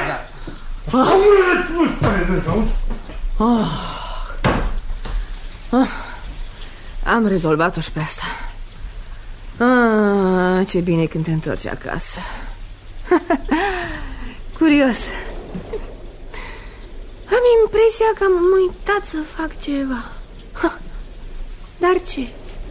Ah. Ah. Am rezolvat-o și pe asta. Ah, ce bine când te întorci acasă. Curios. Am impresia că am uitat să fac ceva. Ha. Dar ce?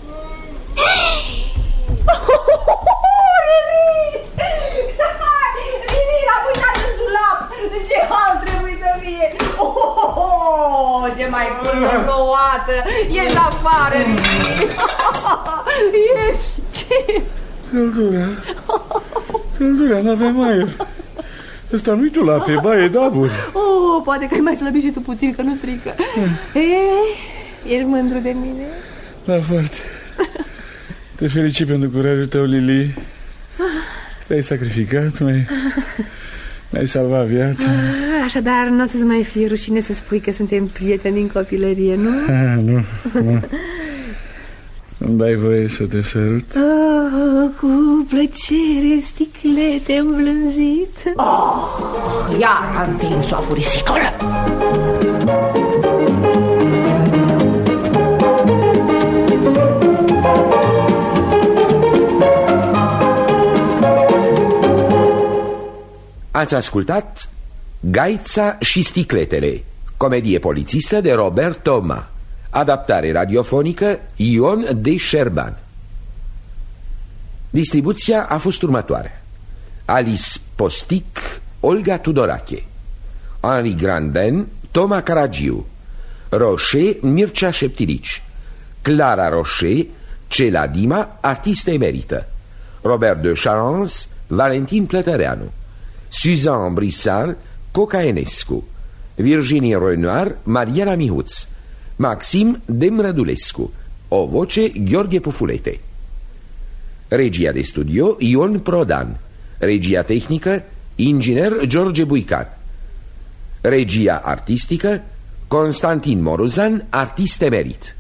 Riri! Riri, l-am uitat în dulap! Ce hal trebuie să fie! Oh, oh, oh, ce mai bună plouată! Ieși afară, Riri! Ieși! Ce? Căldura! Căldura, n-avem aer! Ăsta nu-i dulap, e baie daburi. Oh, poate că ai mai slăbit și tu puțin, că nu strică. E, ești mândru de mine? Da, foarte. Te felicit pentru curajul tău, Lili. Te-ai sacrificat, mi-ai, mi-ai salvat viața. Așadar, nu o să-ți mai fie rușine să spui că suntem prieteni din copilărie, nu? Ah, nu, nu. Îmi dai voie să te sărut? Oh, cu plăcere, sticlete îmblânzit. Oh, iar am întins-o a furisicolă. Ați ascultat Gaița și sticletele, comedie polițistă de Robert Thomas, adaptare radiofonică Ion de Șerban. Distribuția a fost următoarea: Alice Postic, Olga Tudorache, Henri Grandin, Toma Caragiu, Rocher, Mircea Șeptilici, Clara Rocher, Cela Dima, artistă emerită, Robert de Charance, Valentin Plătăreanu, Suzanne Brissal, Coca Enescu, Virginie Renoir, Mariana Mihuț, Maxim Demrădulescu, o voce Gheorghe Pufulete. Regia de studio Ion Prodan, regia tehnică inginer George Buican, regia artistică Constantin Moruzan, artist emerit.